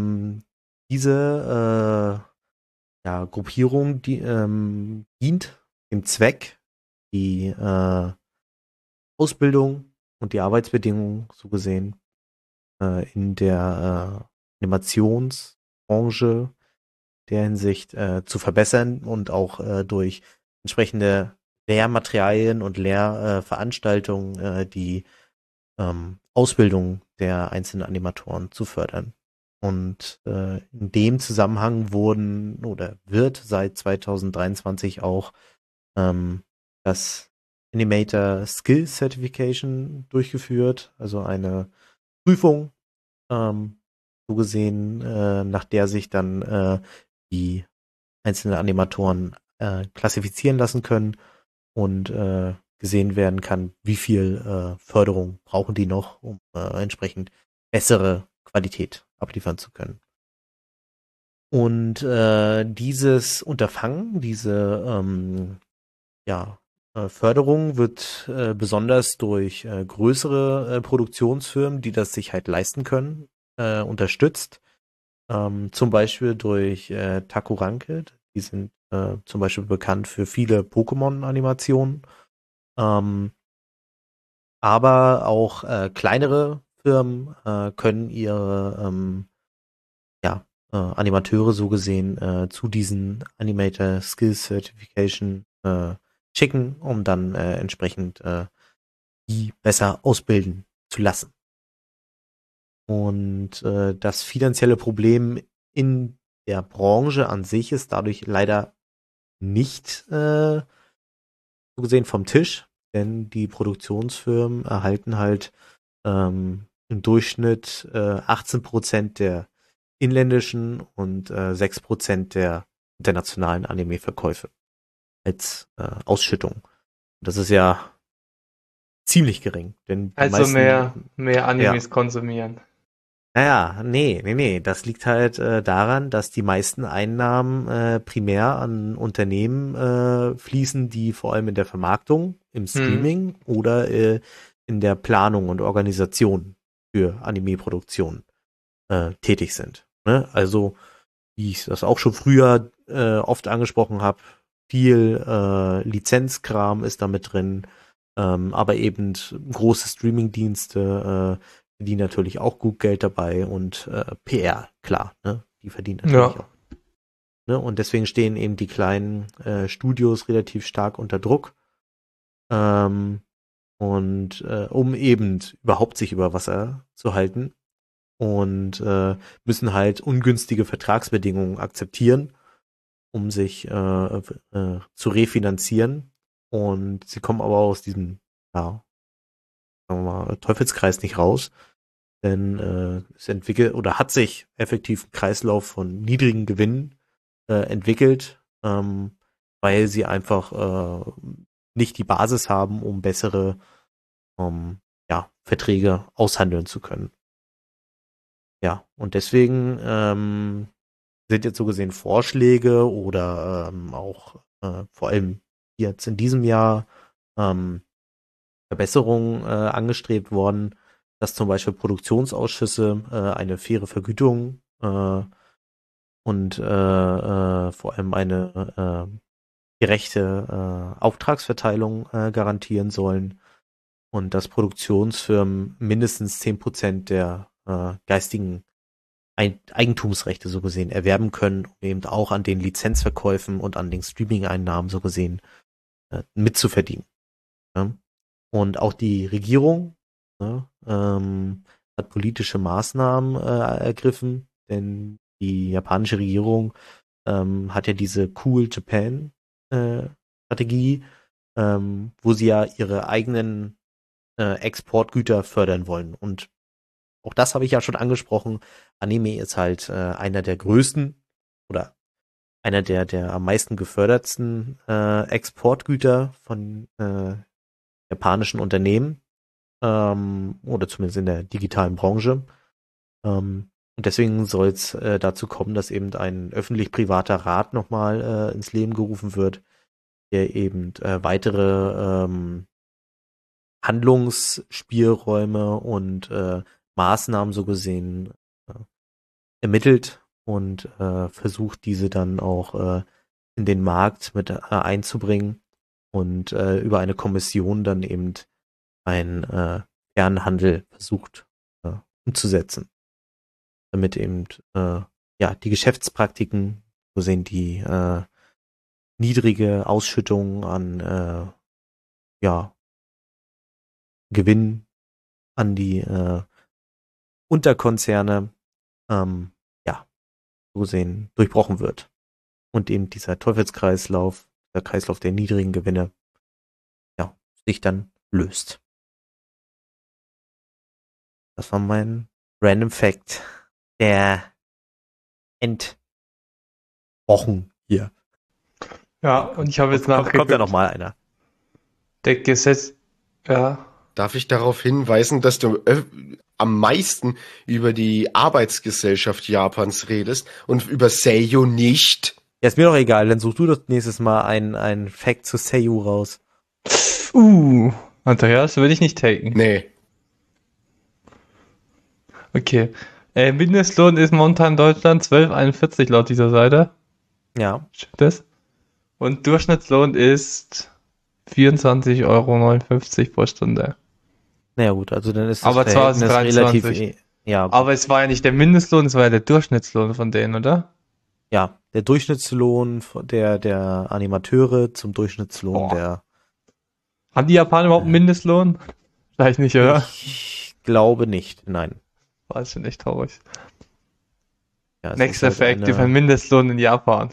diese Gruppierung dient dem Zweck, die Ausbildung und die Arbeitsbedingungen so gesehen in der Animationsbranche der Hinsicht zu verbessern und auch durch entsprechende Lehrmaterialien und Lehrveranstaltungen die Ausbildung der einzelnen Animatoren zu fördern. Und in dem Zusammenhang wird seit 2023 auch das Animator Skill Certification durchgeführt, also eine Prüfung, so gesehen, nach der sich dann die einzelnen Animatoren klassifizieren lassen können und gesehen werden kann, wie viel Förderung brauchen die noch, um entsprechend bessere Qualität abliefern zu können. Und dieses Unterfangen, diese Förderung wird besonders durch größere Produktionsfirmen, die das sich halt leisten können, unterstützt. Zum Beispiel durch Takuranke. Die sind zum Beispiel bekannt für viele Pokémon-Animationen. Aber auch kleinere Firmen können ihre Animateure so gesehen zu diesen Animator Skills Certification schicken, um dann entsprechend die besser ausbilden zu lassen. Und das finanzielle Problem in der Branche an sich ist dadurch leider nicht so gesehen vom Tisch, denn die Produktionsfirmen erhalten halt im Durchschnitt 18% der inländischen und 6% der internationalen Anime-Verkäufe als Ausschüttung. Das ist ja ziemlich gering, denn die Also meisten, mehr Animes konsumieren. naja, nee. Das liegt halt daran, dass die meisten Einnahmen primär an Unternehmen fließen, die vor allem in der Vermarktung, im Streaming oder in der Planung und Organisation für Anime-Produktionen tätig sind. Ne? Also, wie ich das auch schon früher oft angesprochen habe, viel Lizenzkram ist da mit drin, aber eben große Streaming-Dienste, die natürlich auch gut Geld dabei und PR, klar, ne? Die verdienen natürlich auch. Ne? Und deswegen stehen eben die kleinen Studios relativ stark unter Druck. Um eben überhaupt sich über Wasser zu halten und müssen halt ungünstige Vertragsbedingungen akzeptieren, um sich zu refinanzieren. Und sie kommen aber aus diesem, sagen wir mal, Teufelskreis nicht raus. Denn es hat sich effektiv ein Kreislauf von niedrigen Gewinnen entwickelt, weil sie einfach nicht die Basis haben, um bessere Verträge aushandeln zu können. Ja, und deswegen sind jetzt so gesehen Vorschläge oder auch vor allem jetzt in diesem Jahr Verbesserungen angestrebt worden, dass zum Beispiel Produktionsausschüsse eine faire Vergütung und vor allem eine gerechte Auftragsverteilung garantieren sollen und dass Produktionsfirmen mindestens 10% der geistigen Eigentumsrechte so gesehen erwerben können, um eben auch an den Lizenzverkäufen und an den Streaming-Einnahmen so gesehen mitzuverdienen. Ja? Und auch die Regierung hat politische Maßnahmen ergriffen, denn die japanische Regierung hat ja diese Cool Japan Strategie, wo sie ja ihre eigenen Exportgüter fördern wollen. Und auch das habe ich ja schon angesprochen. Anime ist halt einer der größten oder einer der am meisten gefördertsten Exportgüter von japanischen Unternehmen oder zumindest in der digitalen Branche. Und Und deswegen soll es dazu kommen, dass eben ein öffentlich-privater Rat nochmal ins Leben gerufen wird, der eben weitere Handlungsspielräume und Maßnahmen so gesehen ermittelt und versucht, diese dann auch in den Markt mit einzubringen und über eine Kommission dann eben einen Fernhandel versucht umzusetzen, damit eben die Geschäftspraktiken, so sehen die niedrige Ausschüttung an Gewinn an die Unterkonzerne so gesehen durchbrochen wird und eben dieser Teufelskreislauf, der Kreislauf der niedrigen Gewinne sich dann löst. Das war mein Random Fact der Endwochen hier. Ja, und ich habe jetzt Kommt ja nachgeguckt. noch mal einer. Der Gesetz, ja, Darf ich darauf hinweisen, dass du am meisten über die Arbeitsgesellschaft Japans redest und über Seiyu nicht? Ja, ist mir doch egal, dann such du doch nächstes Mal ein Fact zu Seiyu raus. Andreas, würde ich nicht taken. Nee. Okay. Mindestlohn ist momentan in Deutschland 12,41 laut dieser Seite. Ja, Stimmt das? Und Durchschnittslohn ist 24,59 € pro Stunde. naja gut, also dann ist das Aber Verhältnis 2023. relativ, ja, Aber es war ja nicht der Mindestlohn, es war ja der Durchschnittslohn von denen, oder? ja, der Durchschnittslohn der Animateure zum Durchschnittslohn Boah. der, Haben die Japaner überhaupt einen Mindestlohn? Vielleicht nicht, oder? ich glaube nicht, nein. War schon echt traurig. Ja, es Nächster ist halt Fact über den Mindestlohn in Japan.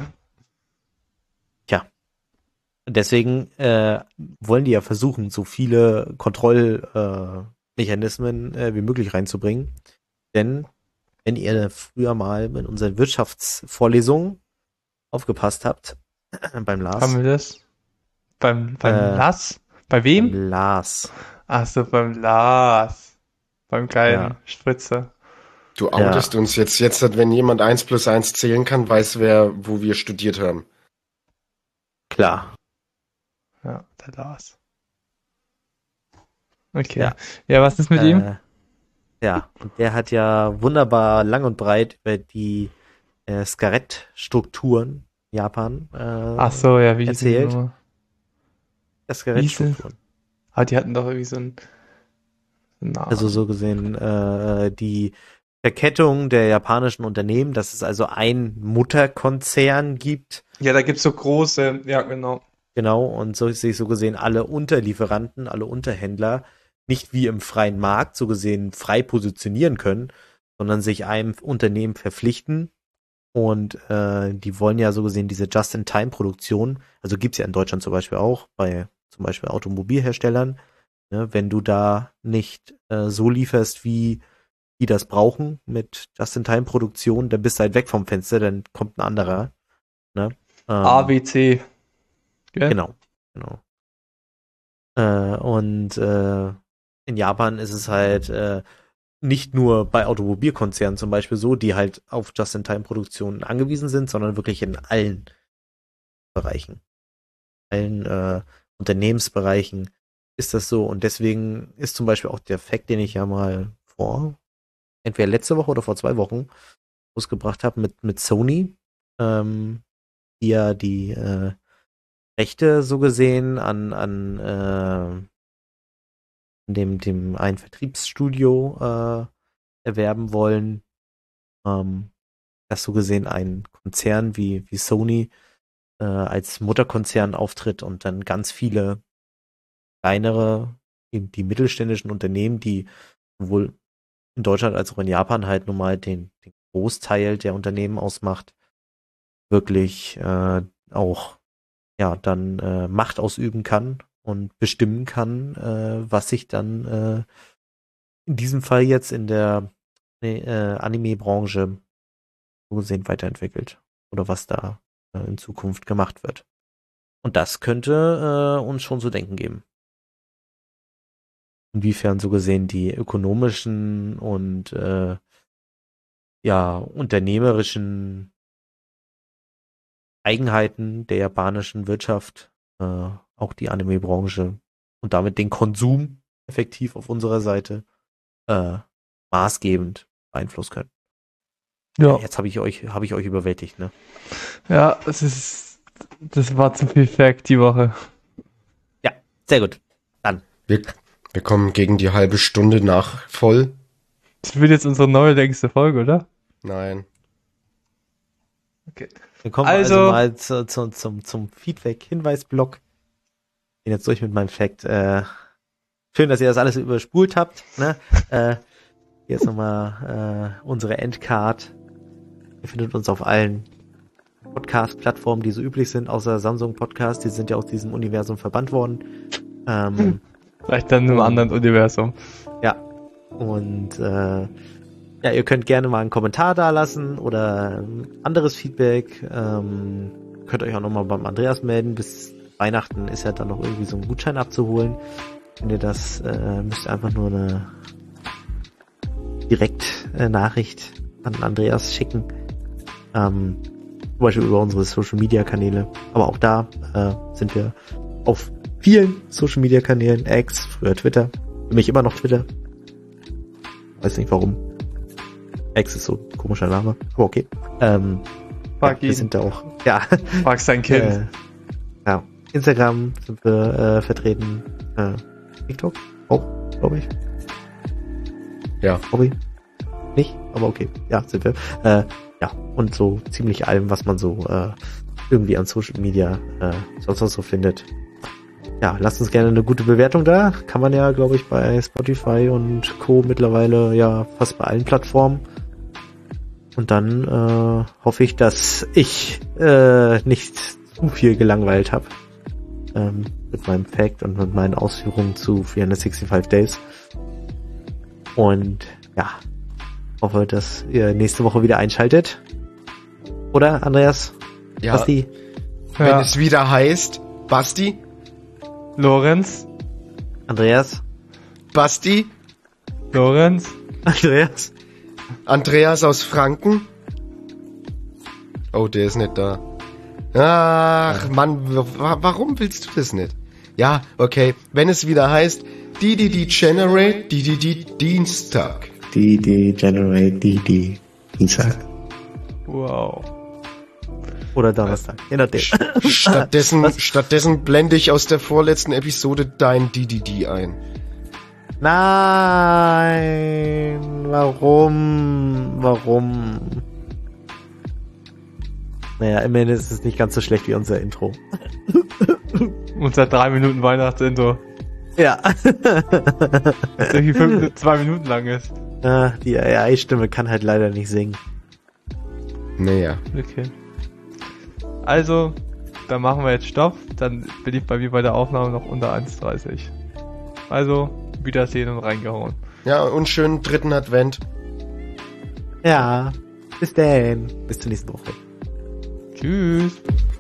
deswegen wollen die ja versuchen, so viele Kontrollmechanismen wie möglich reinzubringen. Denn wenn ihr früher mal in unseren Wirtschaftsvorlesungen aufgepasst habt, beim Lars. Haben wir das? Beim Lars? Bei wem? Beim Lars. Ach so, beim Lars. Beim kleinen Ja. Spritzer. Du outest uns jetzt, wenn jemand 1 plus 1 zählen kann, weiß wer, wo wir studiert haben. Klar. Ja, der Lars. Okay. Ja. Ja, was ist mit ihm? Ja, und der hat ja wunderbar lang und breit über die Skarettstrukturen Japan Ach so, ja, wie hieß die erzählt. Nummer? Skarettstrukturen. Ah, die hatten doch irgendwie so einen Namen. Also so gesehen die Verkettung der japanischen Unternehmen, dass es also ein Mutterkonzern gibt. Ja, da gibt's so große, ja, genau. Genau, und so sich so gesehen alle Unterlieferanten, alle Unterhändler nicht wie im freien Markt so gesehen frei positionieren können, sondern sich einem Unternehmen verpflichten. Und die wollen ja so gesehen diese Just-in-Time-Produktion, also gibt's ja in Deutschland zum Beispiel auch, bei zum Beispiel Automobilherstellern, ne, wenn du da nicht so lieferst, wie die das brauchen mit Just-in-Time-Produktion, dann bist du halt weg vom Fenster, dann kommt ein anderer. Ne? ABC. Gell? Genau. Und in Japan ist es halt nicht nur bei Automobilkonzernen zum Beispiel so, die halt auf Just-in-Time-Produktionen angewiesen sind, sondern wirklich in allen Bereichen. Allen Unternehmensbereichen ist das so. Und deswegen ist zum Beispiel auch der Fact, den ich ja mal entweder letzte Woche oder vor 2 Wochen ausgebracht habe mit Sony, die ja die Rechte so gesehen an dem ein Vertriebsstudio erwerben wollen, dass so gesehen ein Konzern wie Sony als Mutterkonzern auftritt und dann ganz viele kleinere, eben die mittelständischen Unternehmen, die sowohl in Deutschland als auch in Japan halt nun mal den Großteil der Unternehmen ausmacht, wirklich auch dann Macht ausüben kann und bestimmen kann, was sich dann in diesem Fall jetzt in der Anime-Branche so gesehen weiterentwickelt oder was da in Zukunft gemacht wird. Und das könnte uns schon zu denken geben. Inwiefern so gesehen die ökonomischen und unternehmerischen Eigenheiten der japanischen Wirtschaft, auch die Anime-Branche und damit den Konsum effektiv auf unserer Seite maßgebend beeinflussen können. Ja, Jetzt habe ich euch überwältigt, ne? ja, das war zu viel Fact die Woche. Ja, sehr gut. Wir kommen gegen die halbe Stunde nach voll. Das wird jetzt unsere neue längste Folge, oder? Nein. Okay. Wir kommen Also- mal zum Feedback-Hinweis-Block. Bin jetzt durch mit meinem Fact. Schön, dass ihr das alles überspult habt. Ne? Hier ist nochmal unsere Endcard. Ihr findet uns auf allen Podcast-Plattformen, die so üblich sind, außer Samsung Podcast. Die sind ja aus diesem Universum verbannt worden. Vielleicht dann im anderen Universum. Ja. Und ihr könnt gerne mal einen Kommentar da lassen oder anderes Feedback. Könnt euch auch nochmal beim Andreas melden. Bis Weihnachten ist ja dann noch irgendwie so ein Gutschein abzuholen. Wenn ihr das, müsst ihr einfach nur eine Nachricht an Andreas schicken. Zum Beispiel über unsere Social Media Kanäle. Aber auch da sind wir auf vielen Social Media Kanälen. X, früher Twitter. Für mich immer noch Twitter. Weiß nicht warum. X ist so ein komischer Name. Aber okay. Frag wir ihn. sind da auch. Ja. Frag sein Kind. Ja. Instagram sind wir vertreten. TikTok auch, glaube ich. Ja. Glaube ich. Nicht, aber okay. Ja, sind wir. Ja, und so ziemlich allem, was man so irgendwie an Social Media sonst noch so findet. Ja, lasst uns gerne eine gute Bewertung da. Kann man ja, glaube ich, bei Spotify und Co. mittlerweile ja fast bei allen Plattformen. Und dann hoffe ich, dass ich nicht zu viel gelangweilt habe mit meinem Fact und mit meinen Ausführungen zu 365 Days. Und ja, hoffe, dass ihr nächste Woche wieder einschaltet. Oder, Andreas? Ja, Basti? wenn Ja. es wieder heißt, Basti, Lorenz? Andreas? Basti, Lorenz? Andreas? Andreas aus Franken. Oh, der ist nicht da. Ach, Mann, warum willst du das nicht? Ja, okay, wenn es wieder heißt, die Generate, die Dienstag. Die Generate, die Dienstag. Wow. Oder Donnerstag. Je nachdem. Stattdessen blende ich aus der vorletzten Episode dein die ein. Nein! Warum? Naja, immerhin ist es nicht ganz so schlecht wie unser Intro. Unser 3 Minuten Weihnachtsintro. Ja. Das irgendwie 2 Minuten lang ist. Die AI-Stimme kann halt leider nicht singen. Naja. Okay. Also, dann machen wir jetzt Stopp. Dann bin ich bei mir bei der Aufnahme noch unter 1,30. Also, Wiedersehen und reingehauen. Ja, und schönen 3. Advent. Ja. Bis denn. Bis zur nächsten Woche. Tschüss.